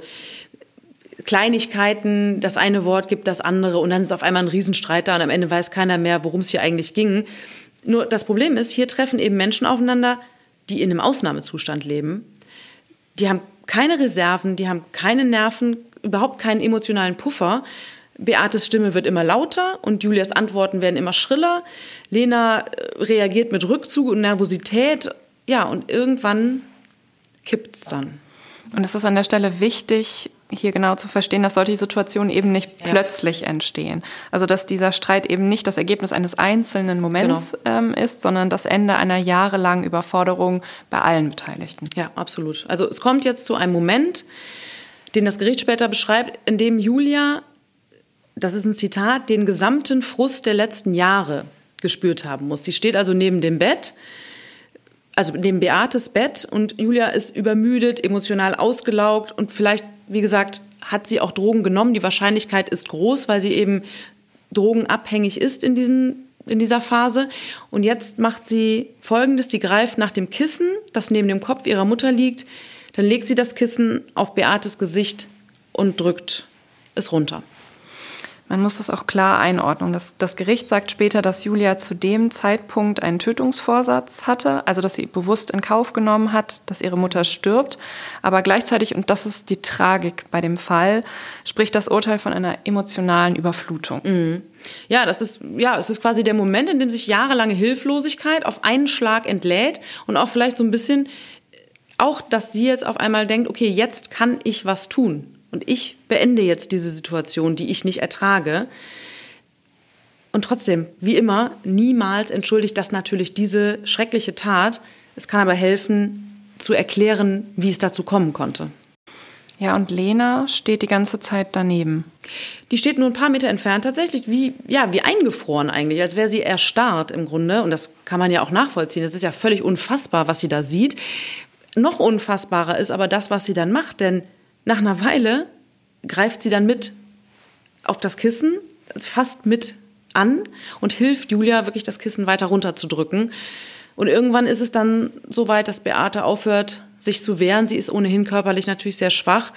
Kleinigkeiten, das eine Wort gibt das andere und dann ist auf einmal ein Riesenstreit da und am Ende weiß keiner mehr, worum es hier eigentlich ging. Nur das Problem ist, hier treffen eben Menschen aufeinander, die in einem Ausnahmezustand leben. Die haben keine Reserven, die haben keine Nerven, überhaupt keinen emotionalen Puffer. Beates Stimme wird immer lauter und Julias Antworten werden immer schriller. Lena reagiert mit Rückzug und Nervosität. Ja, und irgendwann kippt's dann. Und es ist an der Stelle wichtig, hier genau zu verstehen, dass solche Situationen eben nicht ja. plötzlich entstehen. Also dass dieser Streit eben nicht das Ergebnis eines einzelnen Moments genau. ähm, ist, sondern das Ende einer jahrelangen Überforderung bei allen Beteiligten. Ja, absolut. Also es kommt jetzt zu einem Moment, den das Gericht später beschreibt, in dem Julia, das ist ein Zitat, den gesamten Frust der letzten Jahre gespürt haben muss. Sie steht also neben dem Bett, also neben Beates Bett und Julia ist übermüdet, emotional ausgelaugt und vielleicht, wie gesagt, hat sie auch Drogen genommen. Die Wahrscheinlichkeit ist groß, weil sie eben drogenabhängig ist in, diesem, in dieser Phase. Und jetzt macht sie Folgendes, sie greift nach dem Kissen, das neben dem Kopf ihrer Mutter liegt, dann legt sie das Kissen auf Beates Gesicht und drückt es runter. Man muss das auch klar einordnen. Das, das Gericht sagt später, dass Julia zu dem Zeitpunkt einen Tötungsvorsatz hatte, also dass sie bewusst in Kauf genommen hat, dass ihre Mutter stirbt. Aber gleichzeitig, und das ist die Tragik bei dem Fall, spricht das Urteil von einer emotionalen Überflutung. Mhm. Ja, das ist, ja, es ist quasi der Moment, in dem sich jahrelange Hilflosigkeit auf einen Schlag entlädt und auch vielleicht so ein bisschen, auch dass sie jetzt auf einmal denkt, okay, jetzt kann ich was tun. Und ich beende jetzt diese Situation, die ich nicht ertrage. Und trotzdem, wie immer, niemals entschuldigt das natürlich diese schreckliche Tat. Es kann aber helfen, zu erklären, wie es dazu kommen konnte. Ja, und Lena steht die ganze Zeit daneben. Die steht nur ein paar Meter entfernt, tatsächlich wie, ja, wie eingefroren eigentlich, als wäre sie erstarrt im Grunde. Und das kann man ja auch nachvollziehen. Das ist ja völlig unfassbar, was sie da sieht. Noch unfassbarer ist aber das, was sie dann macht, denn nach einer Weile greift sie dann mit auf das Kissen, fast mit an und hilft Julia wirklich das Kissen weiter runterzudrücken. Und irgendwann ist es dann so weit, dass Beate aufhört, sich zu wehren. Sie ist ohnehin körperlich natürlich sehr schwach.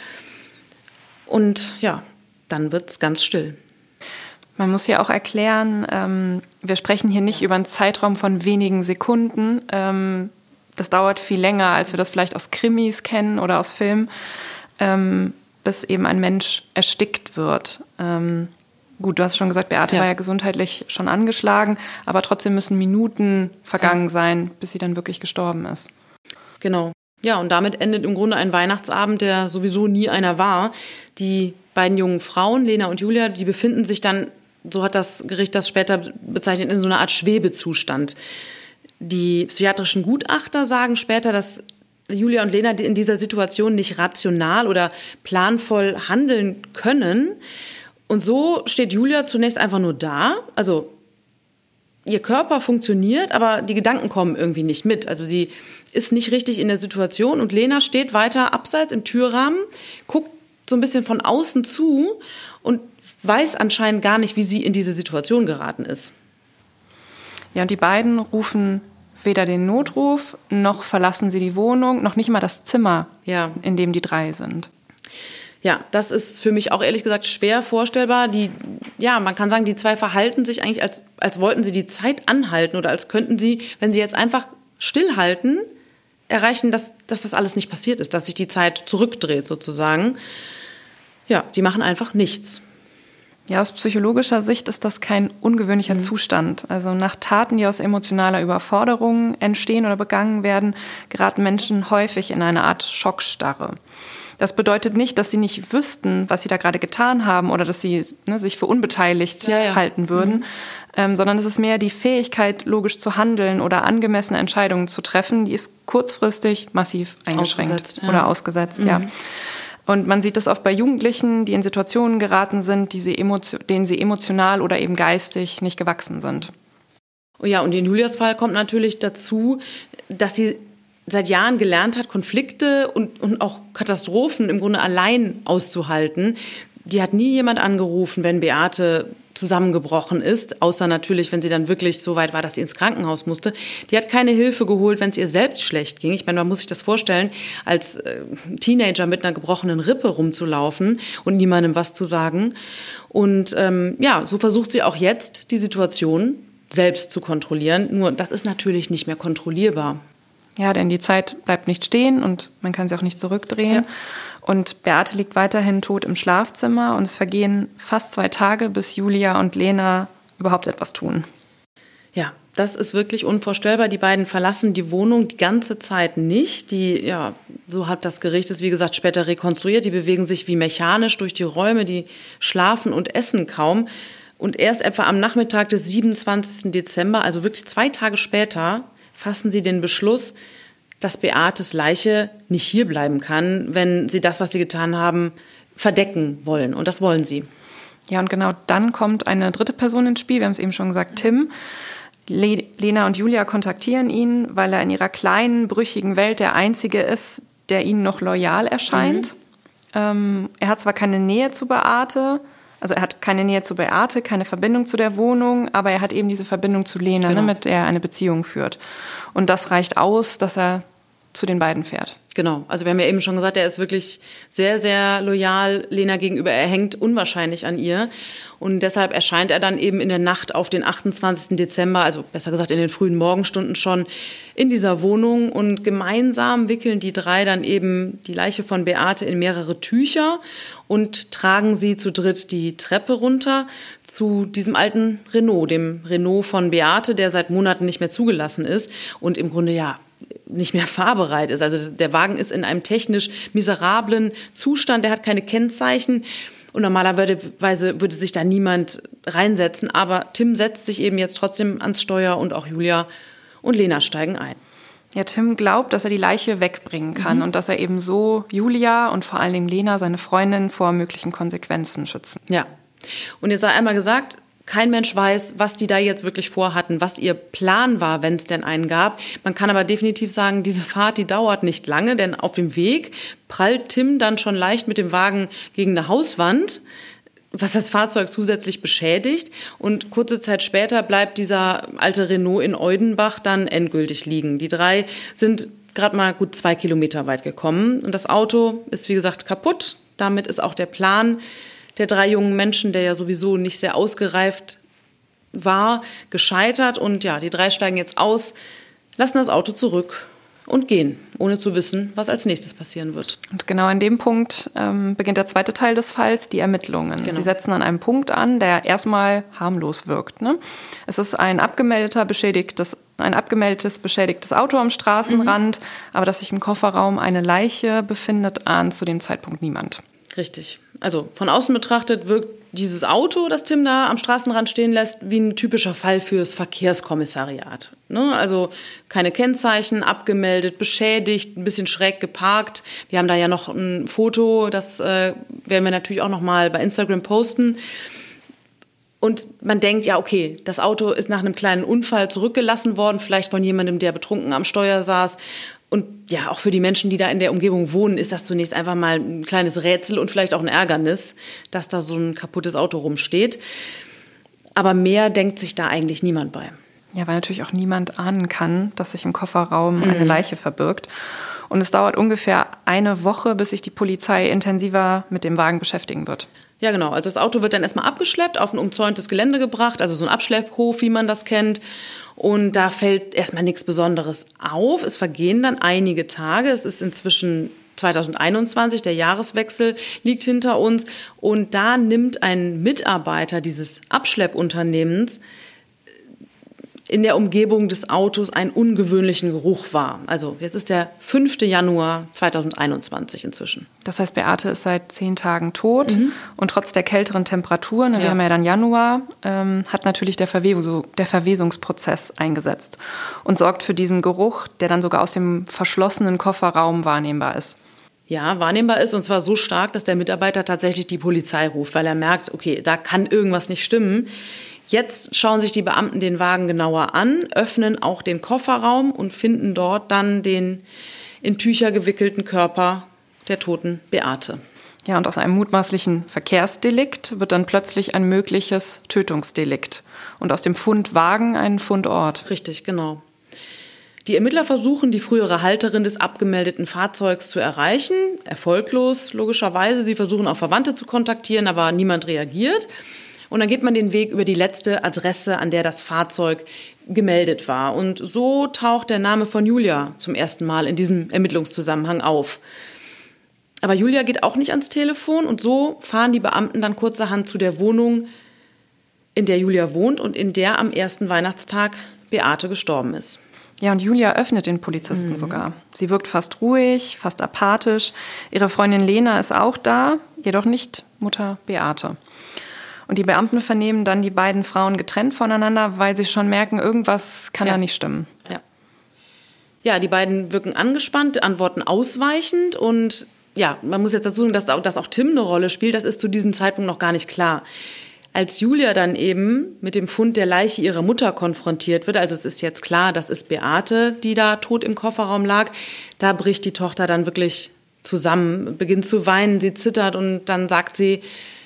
Und ja, dann wird es ganz still. Man muss hier auch erklären, ähm, wir sprechen hier nicht über einen Zeitraum von wenigen Sekunden. Ähm, das dauert viel länger, als wir das vielleicht aus Krimis kennen oder aus Filmen. Ähm, bis eben ein Mensch erstickt wird. Ähm, gut, du hast schon gesagt, Beate ja. war ja gesundheitlich schon angeschlagen, aber trotzdem müssen Minuten vergangen ja. sein, bis sie dann wirklich gestorben ist. Genau. Ja, und damit endet im Grunde ein Weihnachtsabend, der sowieso nie einer war. Die beiden jungen Frauen, Lena und Julia, die befinden sich dann, so hat das Gericht das später bezeichnet, in so einer Art Schwebezustand. Die psychiatrischen Gutachter sagen später, dass Julia und Lena in dieser Situation nicht rational oder planvoll handeln können. Und so steht Julia zunächst einfach nur da. Also ihr Körper funktioniert, aber die Gedanken kommen irgendwie nicht mit. Also sie ist nicht richtig in der Situation und Lena steht weiter abseits im Türrahmen, guckt so ein bisschen von außen zu und weiß anscheinend gar nicht, wie sie in diese Situation geraten ist. Ja, und die beiden rufen weder den Notruf, noch verlassen sie die Wohnung, noch nicht mal das Zimmer, ja. in dem die drei sind. Ja, das ist für mich auch ehrlich gesagt schwer vorstellbar. Die, ja, man kann sagen, die zwei verhalten sich eigentlich, als, als wollten sie die Zeit anhalten oder als könnten sie, wenn sie jetzt einfach stillhalten, erreichen, dass, dass das alles nicht passiert ist, dass sich die Zeit zurückdreht sozusagen. Ja, die machen einfach nichts. Ja, aus psychologischer Sicht ist das kein ungewöhnlicher mhm. Zustand. Also nach Taten, die aus emotionaler Überforderung entstehen oder begangen werden, geraten Menschen häufig in eine Art Schockstarre. Das bedeutet nicht, dass sie nicht wüssten, was sie da gerade getan haben oder dass sie ne, sich für unbeteiligt ja, ja. halten würden, mhm. ähm, sondern es ist mehr die Fähigkeit, logisch zu handeln oder angemessene Entscheidungen zu treffen, die ist kurzfristig massiv eingeschränkt ausgesetzt, ja. oder ausgesetzt. Mhm. Ja. Und man sieht das oft bei Jugendlichen, die in Situationen geraten sind, die sie emotio- denen sie emotional oder eben geistig nicht gewachsen sind. Ja, und in Julias Fall kommt natürlich dazu, dass sie seit Jahren gelernt hat, Konflikte und, und auch Katastrophen im Grunde allein auszuhalten. Die hat nie jemand angerufen, wenn Beate zusammengebrochen ist, außer natürlich, wenn sie dann wirklich so weit war, dass sie ins Krankenhaus musste. Die hat keine Hilfe geholt, wenn es ihr selbst schlecht ging. Ich meine, man muss sich das vorstellen, als äh, Teenager mit einer gebrochenen Rippe rumzulaufen und niemandem was zu sagen. Und ähm, ja, so versucht sie auch jetzt, die Situation selbst zu kontrollieren. Nur das ist natürlich nicht mehr kontrollierbar. Ja, denn die Zeit bleibt nicht stehen und man kann sie auch nicht zurückdrehen. Ja. Und Beate liegt weiterhin tot im Schlafzimmer und es vergehen fast zwei Tage, bis Julia und Lena überhaupt etwas tun. Ja, das ist wirklich unvorstellbar. Die beiden verlassen die Wohnung die ganze Zeit nicht. Die, ja, so hat das Gericht es, wie gesagt, später rekonstruiert. Die bewegen sich wie mechanisch durch die Räume, die schlafen und essen kaum. Und erst etwa am Nachmittag des siebenundzwanzigsten Dezember, also wirklich zwei Tage später, fassen sie den Beschluss, dass Beates Leiche nicht hier bleiben kann, wenn sie das, was sie getan haben, verdecken wollen. Und das wollen sie. Ja, und genau dann kommt eine dritte Person ins Spiel. Wir haben es eben schon gesagt, Tim. Le- Lena und Julia kontaktieren ihn, weil er in ihrer kleinen, brüchigen Welt der Einzige ist, der ihnen noch loyal erscheint. Mhm. Ähm, er hat zwar keine Nähe zu Beate, also er hat keine Nähe zu Beate, keine Verbindung zu der Wohnung, aber er hat eben diese Verbindung zu Lena, genau. ne, mit der er eine Beziehung führt. Und das reicht aus, dass er zu den beiden fährt. Genau, also wir haben ja eben schon gesagt, er ist wirklich sehr, sehr loyal Lena gegenüber. Er hängt unwahrscheinlich an ihr und deshalb erscheint er dann eben in der Nacht auf den achtundzwanzigsten Dezember, also besser gesagt in den frühen Morgenstunden schon, in dieser Wohnung und gemeinsam wickeln die drei dann eben die Leiche von Beate in mehrere Tücher und tragen sie zu dritt die Treppe runter zu diesem alten Renault, dem Renault von Beate, der seit Monaten nicht mehr zugelassen ist und im Grunde ja nicht mehr fahrbereit ist. Also der Wagen ist in einem technisch miserablen Zustand, der hat keine Kennzeichen und normalerweise würde sich da niemand reinsetzen, aber Tim setzt sich eben jetzt trotzdem ans Steuer und auch Julia und Lena steigen ein. Ja, Tim glaubt, dass er die Leiche wegbringen kann mhm. und dass er eben so Julia und vor allen Dingen Lena, seine Freundin, vor möglichen Konsequenzen schützen. Ja, und jetzt sei einmal gesagt, kein Mensch weiß, was die da jetzt wirklich vorhatten, was ihr Plan war, wenn es denn einen gab. Man kann aber definitiv sagen, diese Fahrt, die dauert nicht lange, denn auf dem Weg prallt Tim dann schon leicht mit dem Wagen gegen eine Hauswand, was das Fahrzeug zusätzlich beschädigt. Und kurze Zeit später bleibt dieser alte Renault in Eudenbach dann endgültig liegen. Die drei sind gerade mal gut zwei Kilometer weit gekommen. Und das Auto ist, wie gesagt, kaputt. Damit ist auch der Plan der drei jungen Menschen, der ja sowieso nicht sehr ausgereift war, gescheitert. Und ja, die drei steigen jetzt aus, lassen das Auto zurück und gehen, ohne zu wissen, was als nächstes passieren wird. Und genau an dem Punkt ähm, beginnt der zweite Teil des Falls, die Ermittlungen. Genau. Sie setzen an einem Punkt an, der erstmal harmlos wirkt. Ne? Es ist ein abgemeldeter, beschädigtes, ein abgemeldetes, beschädigtes Auto am Straßenrand, mhm. aber dass sich im Kofferraum eine Leiche befindet, ahnt zu dem Zeitpunkt niemand. Richtig. Also von außen betrachtet wirkt dieses Auto, das Tim da am Straßenrand stehen lässt, wie ein typischer Fall fürs Verkehrskommissariat. Ne? Also keine Kennzeichen, abgemeldet, beschädigt, ein bisschen schräg geparkt. Wir haben da ja noch ein Foto, das äh, werden wir natürlich auch noch mal bei Instagram posten. Und man denkt, ja, okay, das Auto ist nach einem kleinen Unfall zurückgelassen worden, vielleicht von jemandem, der betrunken am Steuer saß. Und ja, auch für die Menschen, die da in der Umgebung wohnen, ist das zunächst einfach mal ein kleines Rätsel und vielleicht auch ein Ärgernis, dass da so ein kaputtes Auto rumsteht. Aber mehr denkt sich da eigentlich niemand bei. Ja, weil natürlich auch niemand ahnen kann, dass sich im Kofferraum mhm. eine Leiche verbirgt. Und es dauert ungefähr eine Woche, bis sich die Polizei intensiver mit dem Wagen beschäftigen wird. Ja, genau. Also das Auto wird dann erstmal abgeschleppt, auf ein umzäuntes Gelände gebracht, also so ein Abschlepphof, wie man das kennt. Und da fällt erstmal nichts Besonderes auf. Es vergehen dann einige Tage. Es ist inzwischen zweitausendeinundzwanzig, der Jahreswechsel liegt hinter uns. Und da nimmt ein Mitarbeiter dieses Abschleppunternehmens in der Umgebung des Autos einen ungewöhnlichen Geruch wahr. Also jetzt ist der fünfte Januar zweitausendeinundzwanzig inzwischen. Das heißt, Beate ist seit zehn Tagen tot mhm. und trotz der kälteren Temperaturen, wir ja. haben ja dann Januar, ähm, hat natürlich der, Verwesung, der Verwesungsprozess eingesetzt und sorgt für diesen Geruch, der dann sogar aus dem verschlossenen Kofferraum wahrnehmbar ist. Ja, wahrnehmbar ist, und zwar so stark, dass der Mitarbeiter tatsächlich die Polizei ruft, weil er merkt, okay, da kann irgendwas nicht stimmen. Jetzt schauen sich die Beamten den Wagen genauer an, öffnen auch den Kofferraum und finden dort dann den in Tücher gewickelten Körper der toten Beate. Ja, und aus einem mutmaßlichen Verkehrsdelikt wird dann plötzlich ein mögliches Tötungsdelikt. Und aus dem Fundwagen ein Fundort. Richtig, genau. Die Ermittler versuchen, die frühere Halterin des abgemeldeten Fahrzeugs zu erreichen. Erfolglos, logischerweise. Sie versuchen auch Verwandte zu kontaktieren, aber niemand reagiert. Und dann geht man den Weg über die letzte Adresse, an der das Fahrzeug gemeldet war. Und so taucht der Name von Julia zum ersten Mal in diesem Ermittlungszusammenhang auf. Aber Julia geht auch nicht ans Telefon und so fahren die Beamten dann kurzerhand zu der Wohnung, in der Julia wohnt und in der am ersten Weihnachtstag Beate gestorben ist. Ja, und Julia öffnet den Polizisten mhm. sogar. Sie wirkt fast ruhig, fast apathisch. Ihre Freundin Lena ist auch da, jedoch nicht Mutter Beate. Und die Beamten vernehmen dann die beiden Frauen getrennt voneinander, weil sie schon merken, irgendwas kann ja. da nicht stimmen. Ja. ja, die beiden wirken angespannt, antworten ausweichend. Und ja, man muss jetzt dazu sagen, dass, dass auch Tim eine Rolle spielt. Das ist zu diesem Zeitpunkt noch gar nicht klar. Als Julia dann eben mit dem Fund der Leiche ihrer Mutter konfrontiert wird, also es ist jetzt klar, das ist Beate, die da tot im Kofferraum lag, da bricht die Tochter dann wirklich zusammen, beginnt zu weinen, sie zittert und dann sagt sie,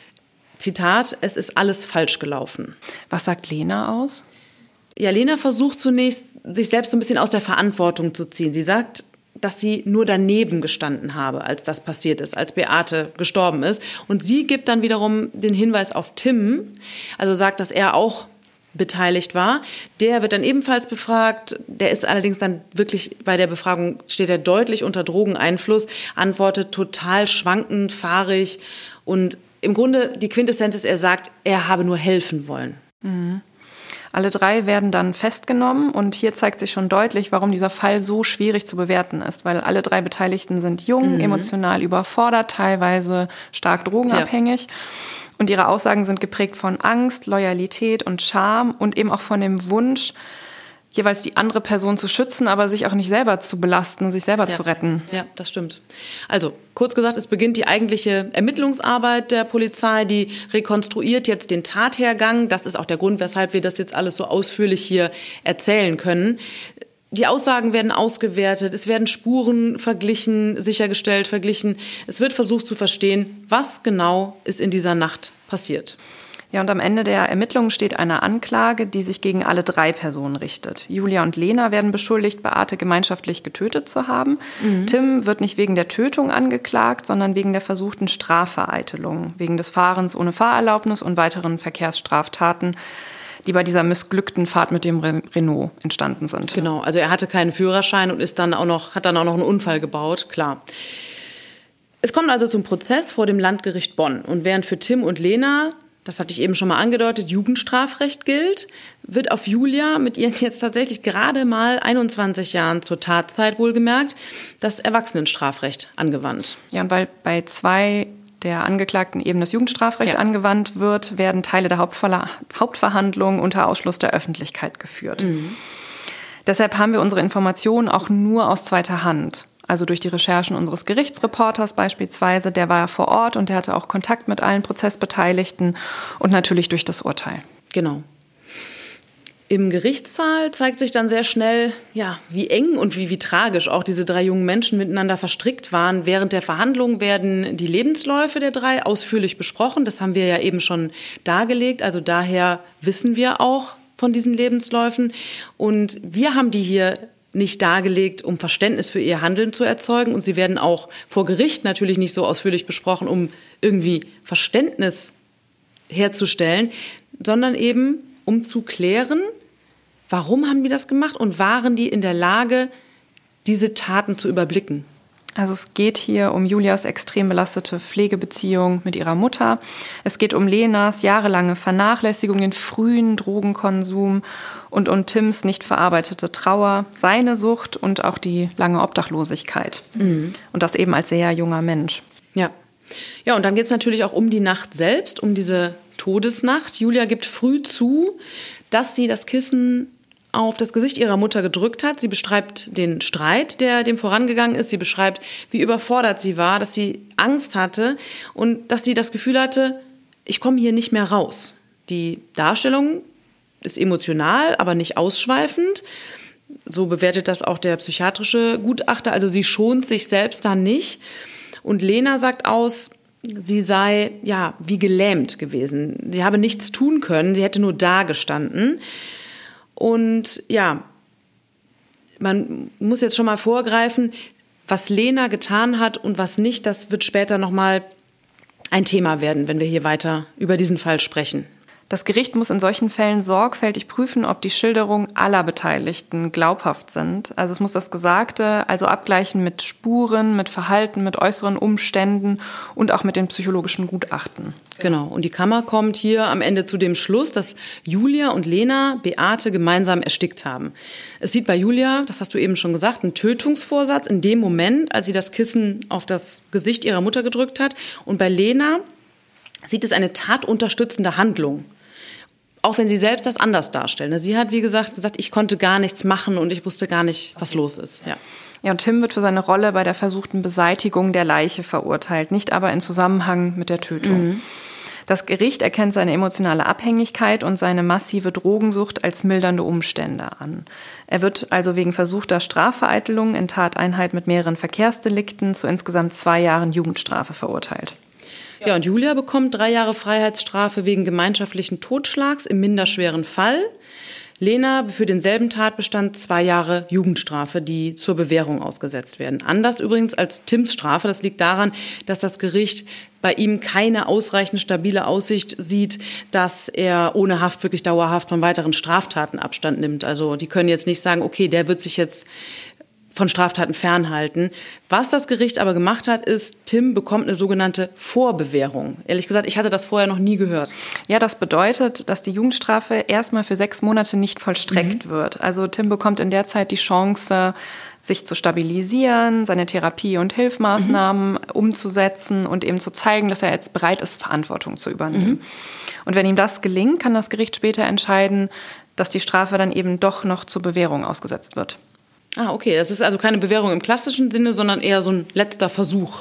Zitat, es ist alles falsch gelaufen. Was sagt Lena aus? Ja, Lena versucht zunächst, sich selbst so ein bisschen aus der Verantwortung zu ziehen. Sie sagt, dass sie nur daneben gestanden habe, als das passiert ist, als Beate gestorben ist. Und sie gibt dann wiederum den Hinweis auf Tim, also sagt, dass er auch beteiligt war. Der wird dann ebenfalls befragt. Der ist allerdings dann wirklich, bei der Befragung steht er deutlich unter Drogeneinfluss, antwortet total schwankend, fahrig und im Grunde, die Quintessenz ist, er sagt, er habe nur helfen wollen. Mhm. Alle drei werden dann festgenommen und hier zeigt sich schon deutlich, warum dieser Fall so schwierig zu bewerten ist, weil alle drei Beteiligten sind jung, mhm. emotional überfordert, teilweise stark drogenabhängig. Ja. Und ihre Aussagen sind geprägt von Angst, Loyalität und Scham und eben auch von dem Wunsch, jeweils die andere Person zu schützen, aber sich auch nicht selber zu belasten, sich selber ja. zu retten. Ja, das stimmt. Also, kurz gesagt, es beginnt die eigentliche Ermittlungsarbeit der Polizei, die rekonstruiert jetzt den Tathergang. Das ist auch der Grund, weshalb wir das jetzt alles so ausführlich hier erzählen können. Die Aussagen werden ausgewertet, es werden Spuren verglichen, sichergestellt, verglichen. Es wird versucht zu verstehen, was genau ist in dieser Nacht passiert. Ja, und am Ende der Ermittlungen steht eine Anklage, die sich gegen alle drei Personen richtet. Julia und Lena werden beschuldigt, Beate gemeinschaftlich getötet zu haben. Mhm. Tim wird nicht wegen der Tötung angeklagt, sondern wegen der versuchten Strafvereitelung, wegen des Fahrens ohne Fahrerlaubnis und weiteren Verkehrsstraftaten, die bei dieser missglückten Fahrt mit dem Renault entstanden sind. Genau, also er hatte keinen Führerschein und ist dann auch noch, hat dann auch noch einen Unfall gebaut, klar. Es kommt also zum Prozess vor dem Landgericht Bonn. Und während für Tim und Lena, das hatte ich eben schon mal angedeutet, Jugendstrafrecht gilt, wird auf Julia mit ihren jetzt tatsächlich gerade mal einundzwanzig Jahren zur Tatzeit wohlgemerkt das Erwachsenenstrafrecht angewandt. Ja, und weil bei zwei der Angeklagten eben das Jugendstrafrecht ja. angewandt wird, werden Teile der Hauptver- Hauptverhandlung unter Ausschluss der Öffentlichkeit geführt. Mhm. Deshalb haben wir unsere Informationen auch nur aus zweiter Hand. Also durch die Recherchen unseres Gerichtsreporters beispielsweise, der war vor Ort und der hatte auch Kontakt mit allen Prozessbeteiligten und natürlich durch das Urteil. Genau. Im Gerichtssaal zeigt sich dann sehr schnell, ja, wie eng und wie, wie tragisch auch diese drei jungen Menschen miteinander verstrickt waren. Während der Verhandlung werden die Lebensläufe der drei ausführlich besprochen. Das haben wir ja eben schon dargelegt. Also daher wissen wir auch von diesen Lebensläufen. Und wir haben die hier nicht dargelegt, um Verständnis für ihr Handeln zu erzeugen. Und sie werden auch vor Gericht natürlich nicht so ausführlich besprochen, um irgendwie Verständnis herzustellen, sondern eben um zu klären, warum haben die das gemacht und waren die in der Lage, diese Taten zu überblicken? Also es geht hier um Julias extrem belastete Pflegebeziehung mit ihrer Mutter. Es geht um Lenas jahrelange Vernachlässigung, den frühen Drogenkonsum und um Tims nicht verarbeitete Trauer, seine Sucht und auch die lange Obdachlosigkeit. Mhm. Und das eben als sehr junger Mensch. Ja, ja, und dann geht es natürlich auch um die Nacht selbst, um diese Todesnacht. Julia gibt früh zu, dass sie das Kissen auf das Gesicht ihrer Mutter gedrückt hat. Sie beschreibt den Streit, der dem vorangegangen ist. Sie beschreibt, wie überfordert sie war, dass sie Angst hatte und dass sie das Gefühl hatte, ich komme hier nicht mehr raus. Die Darstellung ist emotional, aber nicht ausschweifend. So bewertet das auch der psychiatrische Gutachter. Also sie schont sich selbst da nicht. Und Lena sagt aus, sie sei ja wie gelähmt gewesen. Sie habe nichts tun können, sie hätte nur da gestanden. Und ja, man muss jetzt schon mal vorgreifen, was Lena getan hat und was nicht, das wird später nochmal ein Thema werden, wenn wir hier weiter über diesen Fall sprechen. Das Gericht muss in solchen Fällen sorgfältig prüfen, ob die Schilderungen aller Beteiligten glaubhaft sind. Also es muss das Gesagte also abgleichen mit Spuren, mit Verhalten, mit äußeren Umständen und auch mit den psychologischen Gutachten. Genau, und die Kammer kommt hier am Ende zu dem Schluss, dass Julia und Lena Beate gemeinsam erstickt haben. Es sieht bei Julia, das hast du eben schon gesagt, einen Tötungsvorsatz in dem Moment, als sie das Kissen auf das Gesicht ihrer Mutter gedrückt hat. Und bei Lena sieht es eine tatunterstützende Handlung. Auch wenn sie selbst das anders darstellen. Sie hat, wie gesagt, gesagt, ich konnte gar nichts machen und ich wusste gar nicht, was los ist. Ja. Ja, und Tim wird für seine Rolle bei der versuchten Beseitigung der Leiche verurteilt, nicht aber in Zusammenhang mit der Tötung. Mhm. Das Gericht erkennt seine emotionale Abhängigkeit und seine massive Drogensucht als mildernde Umstände an. Er wird also wegen versuchter Strafvereitelung in Tateinheit mit mehreren Verkehrsdelikten zu insgesamt zwei Jahren Jugendstrafe verurteilt. Ja, und Julia bekommt drei Jahre Freiheitsstrafe wegen gemeinschaftlichen Totschlags im minderschweren Fall. Lena für denselben Tatbestand zwei Jahre Jugendstrafe, die zur Bewährung ausgesetzt werden. Anders übrigens als Tims Strafe. Das liegt daran, dass das Gericht bei ihm keine ausreichend stabile Aussicht sieht, dass er ohne Haft wirklich dauerhaft von weiteren Straftaten Abstand nimmt. Also die können jetzt nicht sagen, okay, der wird sich jetzt von Straftaten fernhalten. Was das Gericht aber gemacht hat, ist, Tim bekommt eine sogenannte Vorbewährung. Ehrlich gesagt, ich hatte das vorher noch nie gehört. Ja, das bedeutet, dass die Jugendstrafe erstmal für sechs Monate nicht vollstreckt mhm. wird. Also Tim bekommt in der Zeit die Chance, sich zu stabilisieren, seine Therapie- und Hilfsmaßnahmen mhm. umzusetzen und eben zu zeigen, dass er jetzt bereit ist, Verantwortung zu übernehmen. Mhm. Und wenn ihm das gelingt, kann das Gericht später entscheiden, dass die Strafe dann eben doch noch zur Bewährung ausgesetzt wird. Ah, okay. Das ist also keine Bewährung im klassischen Sinne, sondern eher so ein letzter Versuch.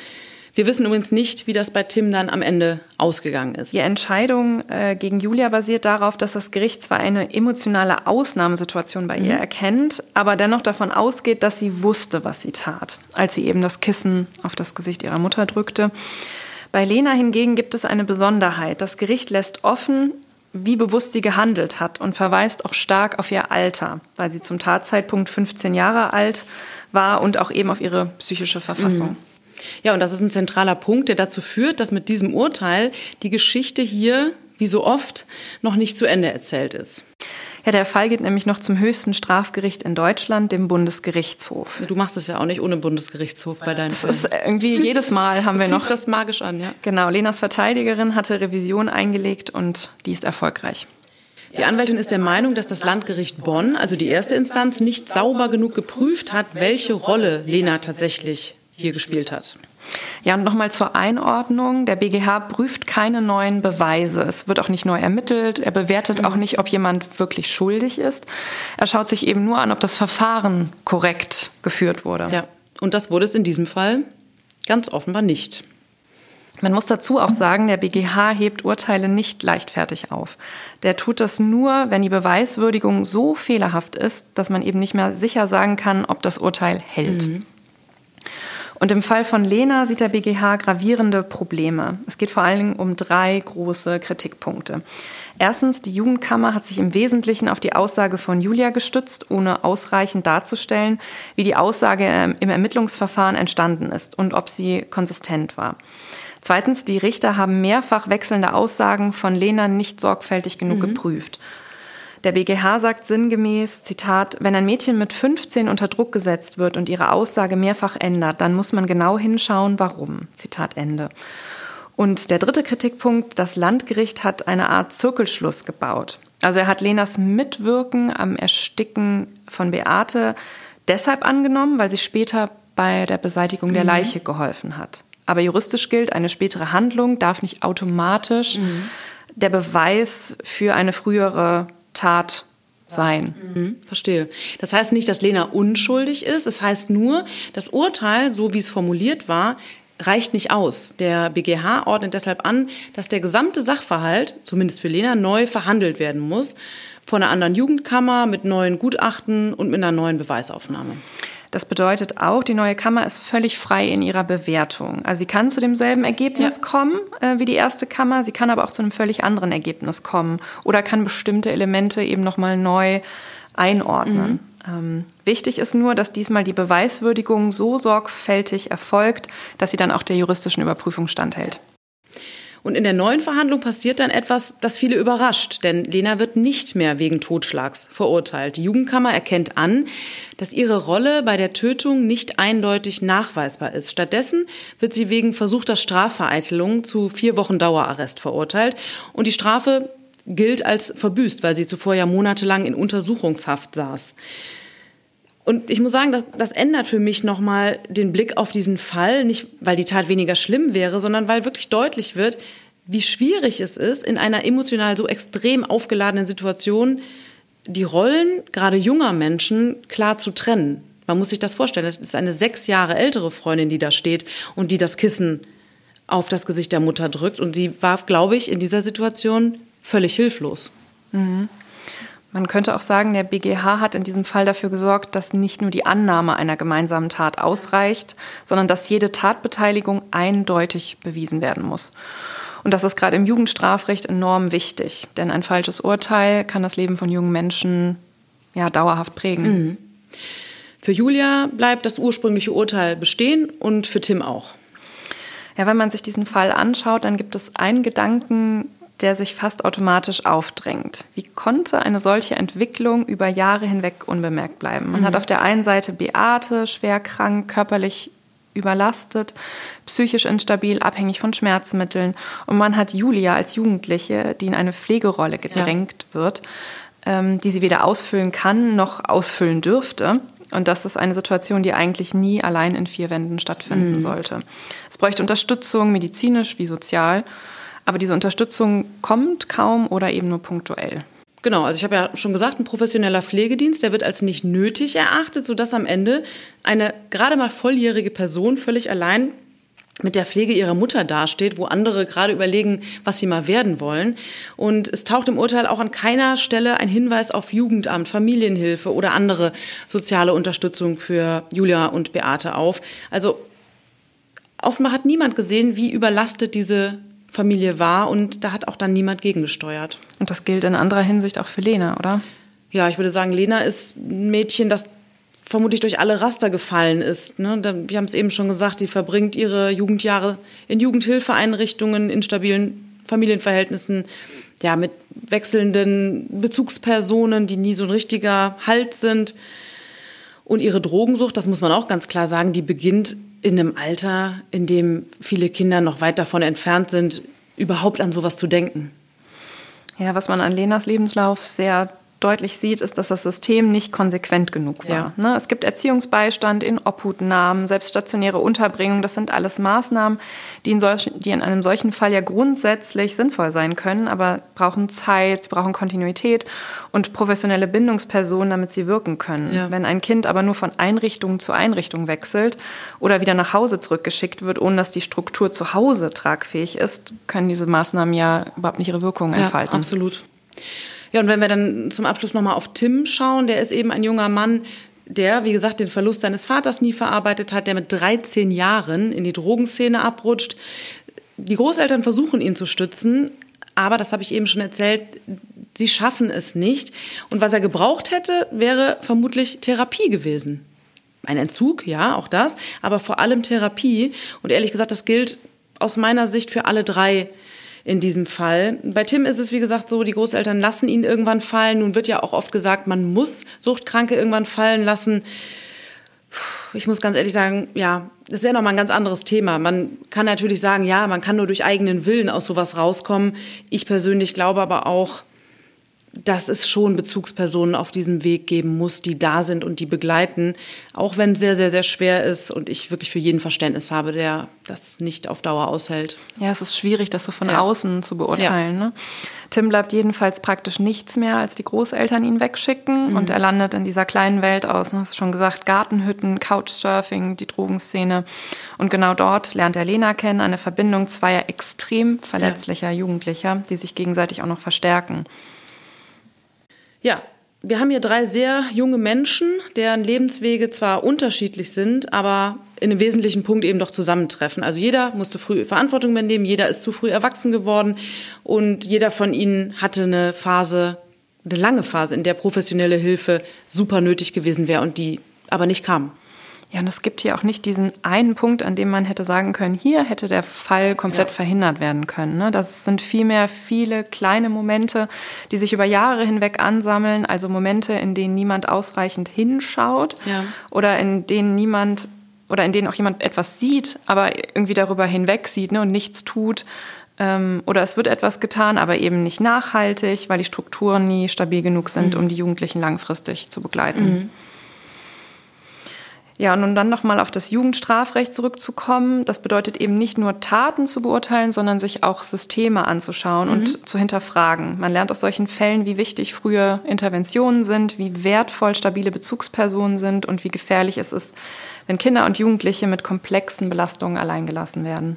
Wir wissen übrigens nicht, wie das bei Tim dann am Ende ausgegangen ist. Die Entscheidung äh, gegen Julia basiert darauf, dass das Gericht zwar eine emotionale Ausnahmesituation bei mhm. ihr erkennt, aber dennoch davon ausgeht, dass sie wusste, was sie tat, als sie eben das Kissen auf das Gesicht ihrer Mutter drückte. Bei Lena hingegen gibt es eine Besonderheit. Das Gericht lässt offen, wie bewusst sie gehandelt hat und verweist auch stark auf ihr Alter, weil sie zum Tatzeitpunkt fünfzehn Jahre alt war und auch eben auf ihre psychische Verfassung. Ja, und das ist ein zentraler Punkt, der dazu führt, dass mit diesem Urteil die Geschichte hier, wie so oft, noch nicht zu Ende erzählt ist. Ja, der Fall geht nämlich noch zum höchsten Strafgericht in Deutschland, dem Bundesgerichtshof. Du machst es ja auch nicht ohne Bundesgerichtshof bei deinen Filmen. Das ist irgendwie jedes Mal haben wir noch. Das magisch an, ja. Genau, Lenas Verteidigerin hatte Revision eingelegt und die ist erfolgreich. Die Anwältin ist der Meinung, dass das Landgericht Bonn, also die erste Instanz, nicht sauber genug geprüft hat, welche Rolle Lena tatsächlich hier gespielt hat. Ja, und nochmal zur Einordnung. Der B G H prüft keine neuen Beweise. Es wird auch nicht neu ermittelt. Er bewertet mhm. auch nicht, ob jemand wirklich schuldig ist. Er schaut sich eben nur an, ob das Verfahren korrekt geführt wurde. Ja, und das wurde es in diesem Fall ganz offenbar nicht. Man muss dazu auch sagen, der B G H hebt Urteile nicht leichtfertig auf. Der tut das nur, wenn die Beweiswürdigung so fehlerhaft ist, dass man eben nicht mehr sicher sagen kann, ob das Urteil hält. Mhm. Und im Fall von Lena sieht der B G H gravierende Probleme. Es geht vor allen Dingen um drei große Kritikpunkte. Erstens, die Jugendkammer hat sich im Wesentlichen auf die Aussage von Julia gestützt, ohne ausreichend darzustellen, wie die Aussage im Ermittlungsverfahren entstanden ist und ob sie konsistent war. Zweitens, die Richter haben mehrfach wechselnde Aussagen von Lena nicht sorgfältig genug mhm. geprüft. Der B G H sagt sinngemäß, Zitat, wenn ein Mädchen mit fünfzehn unter Druck gesetzt wird und ihre Aussage mehrfach ändert, dann muss man genau hinschauen, warum. Zitat Ende. Und der dritte Kritikpunkt, das Landgericht hat eine Art Zirkelschluss gebaut. Also er hat Lenas Mitwirken am Ersticken von Beate deshalb angenommen, weil sie später bei der Beseitigung der Leiche mhm. geholfen hat. Aber juristisch gilt, eine spätere Handlung darf nicht automatisch mhm. der Beweis für eine frühere Tat sein. Mhm, verstehe. Das heißt nicht, dass Lena unschuldig ist. Es heißt nur, das Urteil, so wie es formuliert war, reicht nicht aus. Der B G H ordnet deshalb an, dass der gesamte Sachverhalt, zumindest für Lena, neu verhandelt werden muss. Von einer anderen Jugendkammer, mit neuen Gutachten und mit einer neuen Beweisaufnahme. Das bedeutet auch, die neue Kammer ist völlig frei in ihrer Bewertung. Also sie kann zu demselben Ergebnis ja. kommen äh, wie die erste Kammer, sie kann aber auch zu einem völlig anderen Ergebnis kommen oder kann bestimmte Elemente eben nochmal neu einordnen. Mhm. Ähm, wichtig ist nur, dass diesmal die Beweiswürdigung so sorgfältig erfolgt, dass sie dann auch der juristischen Überprüfung standhält. Und in der neuen Verhandlung passiert dann etwas, das viele überrascht, denn Lena wird nicht mehr wegen Totschlags verurteilt. Die Jugendkammer erkennt an, dass ihre Rolle bei der Tötung nicht eindeutig nachweisbar ist. Stattdessen wird sie wegen versuchter Strafvereitelung zu vier Wochen Dauerarrest verurteilt und die Strafe gilt als verbüßt, weil sie zuvor ja monatelang in Untersuchungshaft saß. Und ich muss sagen, das, das ändert für mich nochmal den Blick auf diesen Fall, nicht weil die Tat weniger schlimm wäre, sondern weil wirklich deutlich wird, wie schwierig es ist, in einer emotional so extrem aufgeladenen Situation die Rollen gerade junger Menschen klar zu trennen. Man muss sich das vorstellen, das ist eine sechs Jahre ältere Freundin, die da steht und die das Kissen auf das Gesicht der Mutter drückt. Und sie war, glaube ich, in dieser Situation völlig hilflos. Mhm. Man könnte auch sagen, der B G H hat in diesem Fall dafür gesorgt, dass nicht nur die Annahme einer gemeinsamen Tat ausreicht, sondern dass jede Tatbeteiligung eindeutig bewiesen werden muss. Und das ist gerade im Jugendstrafrecht enorm wichtig, denn ein falsches Urteil kann das Leben von jungen Menschen ja, dauerhaft prägen. Mhm. Für Julia bleibt das ursprüngliche Urteil bestehen und für Tim auch. Ja, wenn man sich diesen Fall anschaut, dann gibt es einen Gedanken, der sich fast automatisch aufdrängt. Wie konnte eine solche Entwicklung über Jahre hinweg unbemerkt bleiben? Man mhm. hat auf der einen Seite Beate, schwer krank, körperlich überlastet, psychisch instabil, abhängig von Schmerzmitteln. Und man hat Julia als Jugendliche, die in eine Pflegerolle gedrängt ja. wird, ähm, die sie weder ausfüllen kann noch ausfüllen dürfte. Und das ist eine Situation, die eigentlich nie allein in vier Wänden stattfinden mhm. sollte. Es bräuchte Unterstützung, medizinisch wie sozial. Aber diese Unterstützung kommt kaum oder eben nur punktuell. Genau, also ich habe ja schon gesagt, ein professioneller Pflegedienst, der wird als nicht nötig erachtet, sodass am Ende eine gerade mal volljährige Person völlig allein mit der Pflege ihrer Mutter dasteht, wo andere gerade überlegen, was sie mal werden wollen. Und es taucht im Urteil auch an keiner Stelle ein Hinweis auf Jugendamt, Familienhilfe oder andere soziale Unterstützung für Julia und Beate auf. Also offenbar hat niemand gesehen, wie überlastet diese Familie war und da hat auch dann niemand gegengesteuert. Und das gilt in anderer Hinsicht auch für Lena, oder? Ja, ich würde sagen, Lena ist ein Mädchen, das vermutlich durch alle Raster gefallen ist. Ne? Wir haben es eben schon gesagt, die verbringt ihre Jugendjahre in Jugendhilfeeinrichtungen, in stabilen Familienverhältnissen, ja, mit wechselnden Bezugspersonen, die nie so ein richtiger Halt sind. Und ihre Drogensucht, das muss man auch ganz klar sagen, die beginnt in einem Alter, in dem viele Kinder noch weit davon entfernt sind, überhaupt an sowas zu denken. Ja, was man an Lenas Lebenslauf sehr deutlich sieht, ist, dass das System nicht konsequent genug war. Ja. Ne? Es gibt Erziehungsbeistand in Obhutnahmen, selbst stationäre Unterbringung. Das sind alles Maßnahmen, die in, solch, die in einem solchen Fall ja grundsätzlich sinnvoll sein können, aber brauchen Zeit, brauchen Kontinuität und professionelle Bindungspersonen, damit sie wirken können. Ja. Wenn ein Kind aber nur von Einrichtung zu Einrichtung wechselt oder wieder nach Hause zurückgeschickt wird, ohne dass die Struktur zu Hause tragfähig ist, können diese Maßnahmen ja überhaupt nicht ihre Wirkung entfalten. Ja, absolut. Ja, und wenn wir dann zum Abschluss nochmal auf Tim schauen, der ist eben ein junger Mann, der, wie gesagt, den Verlust seines Vaters nie verarbeitet hat, der mit dreizehn Jahren in die Drogenszene abrutscht. Die Großeltern versuchen, ihn zu stützen, aber, das habe ich eben schon erzählt, sie schaffen es nicht. Und was er gebraucht hätte, wäre vermutlich Therapie gewesen. Ein Entzug, ja, auch das, aber vor allem Therapie. Und ehrlich gesagt, das gilt aus meiner Sicht für alle drei in diesem Fall. Bei Tim ist es, wie gesagt, so, die Großeltern lassen ihn irgendwann fallen. Nun wird ja auch oft gesagt, man muss Suchtkranke irgendwann fallen lassen. Ich muss ganz ehrlich sagen, ja, das wäre nochmal ein ganz anderes Thema. Man kann natürlich sagen, ja, man kann nur durch eigenen Willen aus sowas rauskommen. Ich persönlich glaube aber auch, dass es schon Bezugspersonen auf diesem Weg geben muss, die da sind und die begleiten, auch wenn es sehr, sehr, sehr schwer ist und ich wirklich für jeden Verständnis habe, der das nicht auf Dauer aushält. Ja, es ist schwierig, das so von ja. außen zu beurteilen. Ja. Ne? Tim bleibt jedenfalls praktisch nichts mehr, als die Großeltern ihn wegschicken mhm. und er landet in dieser kleinen Welt aus. Du hast schon gesagt, Gartenhütten, Couchsurfing, die Drogenszene und genau dort lernt er Lena kennen, eine Verbindung zweier extrem verletzlicher ja. Jugendlicher, die sich gegenseitig auch noch verstärken. Ja, wir haben hier drei sehr junge Menschen, deren Lebenswege zwar unterschiedlich sind, aber in einem wesentlichen Punkt eben doch zusammentreffen. Also jeder musste früh Verantwortung übernehmen, jeder ist zu früh erwachsen geworden und jeder von ihnen hatte eine Phase, eine lange Phase, in der professionelle Hilfe super nötig gewesen wäre und die aber nicht kam. Ja, und es gibt hier auch nicht diesen einen Punkt, an dem man hätte sagen können, hier hätte der Fall komplett ja. verhindert werden können. Ne? Das sind vielmehr viele kleine Momente, die sich über Jahre hinweg ansammeln. Also Momente, in denen niemand ausreichend hinschaut ja. oder in denen niemand oder in denen auch jemand etwas sieht, aber irgendwie darüber hinweg sieht, ne, und nichts tut. Ähm, oder es wird etwas getan, aber eben nicht nachhaltig, weil die Strukturen nie stabil genug sind, mhm. um die Jugendlichen langfristig zu begleiten. Mhm. Ja, und um dann nochmal auf das Jugendstrafrecht zurückzukommen, das bedeutet eben nicht nur Taten zu beurteilen, sondern sich auch Systeme anzuschauen mhm. und zu hinterfragen. Man lernt aus solchen Fällen, wie wichtig frühe Interventionen sind, wie wertvoll stabile Bezugspersonen sind und wie gefährlich es ist, wenn Kinder und Jugendliche mit komplexen Belastungen alleingelassen werden.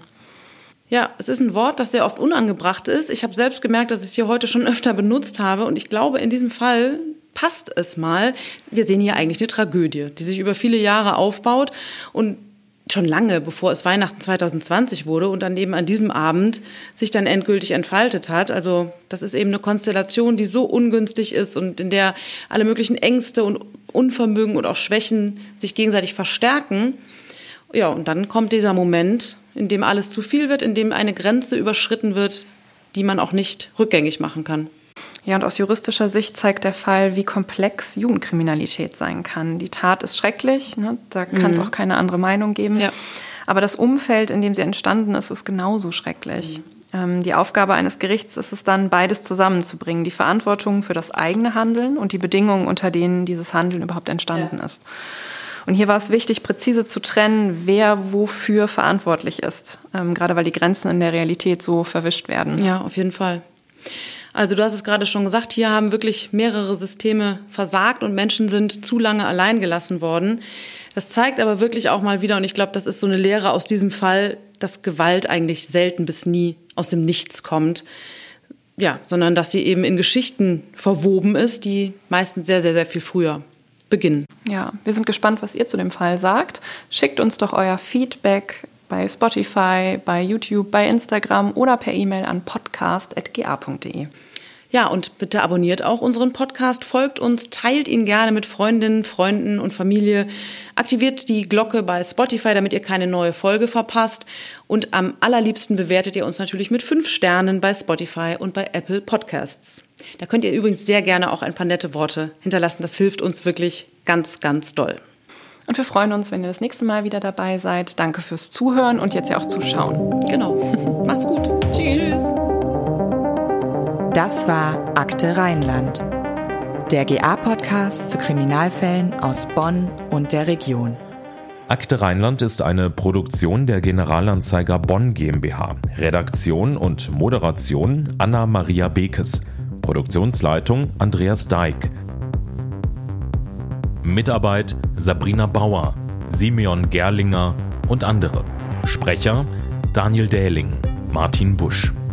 Ja, es ist ein Wort, das sehr oft unangebracht ist. Ich habe selbst gemerkt, dass ich es hier heute schon öfter benutzt habe und ich glaube, in diesem Fall passt es mal. Wir sehen hier eigentlich eine Tragödie, die sich über viele Jahre aufbaut und schon lange, bevor es Weihnachten zwanzig zwanzig wurde und dann eben an diesem Abend sich dann endgültig entfaltet hat. Also das ist eben eine Konstellation, die so ungünstig ist und in der alle möglichen Ängste und Unvermögen und auch Schwächen sich gegenseitig verstärken. Ja, und dann kommt dieser Moment, in dem alles zu viel wird, in dem eine Grenze überschritten wird, die man auch nicht rückgängig machen kann. Ja, und aus juristischer Sicht zeigt der Fall, wie komplex Jugendkriminalität sein kann. Die Tat ist schrecklich, ne? Da kann es mhm. auch keine andere Meinung geben. Ja. Aber das Umfeld, in dem sie entstanden ist, ist genauso schrecklich. Mhm. Ähm, die Aufgabe eines Gerichts ist es dann, beides zusammenzubringen. Die Verantwortung für das eigene Handeln und die Bedingungen, unter denen dieses Handeln überhaupt entstanden ja. ist. Und hier war es wichtig, präzise zu trennen, wer wofür verantwortlich ist. Ähm, gerade weil die Grenzen in der Realität so verwischt werden. Ja, auf jeden Fall. Also du hast es gerade schon gesagt, hier haben wirklich mehrere Systeme versagt und Menschen sind zu lange allein gelassen worden. Das zeigt aber wirklich auch mal wieder, und ich glaube, das ist so eine Lehre aus diesem Fall, dass Gewalt eigentlich selten bis nie aus dem Nichts kommt. Ja, sondern dass sie eben in Geschichten verwoben ist, die meistens sehr, sehr, sehr viel früher beginnen. Ja, wir sind gespannt, was ihr zu dem Fall sagt. Schickt uns doch euer Feedback bei Spotify, bei YouTube, bei Instagram oder per E-Mail an podcast punkt g a punkt d e. Ja, und bitte abonniert auch unseren Podcast, folgt uns, teilt ihn gerne mit Freundinnen, Freunden und Familie, aktiviert die Glocke bei Spotify, damit ihr keine neue Folge verpasst und am allerliebsten bewertet ihr uns natürlich mit fünf Sternen bei Spotify und bei Apple Podcasts. Da könnt ihr übrigens sehr gerne auch ein paar nette Worte hinterlassen, das hilft uns wirklich ganz, ganz doll. Und wir freuen uns, wenn ihr das nächste Mal wieder dabei seid. Danke fürs Zuhören und jetzt ja auch Zuschauen. Genau. Macht's gut. Tschüss. Das war Akte Rheinland, der G A-Podcast zu Kriminalfällen aus Bonn und der Region. Akte Rheinland ist eine Produktion der Generalanzeiger Bonn GmbH. Redaktion und Moderation Anna-Maria Bekes. Produktionsleitung Andreas Dijk. Mitarbeit Sabrina Bauer, Simeon Gerlinger und andere. Sprecher Daniel Dähling, Martin Busch.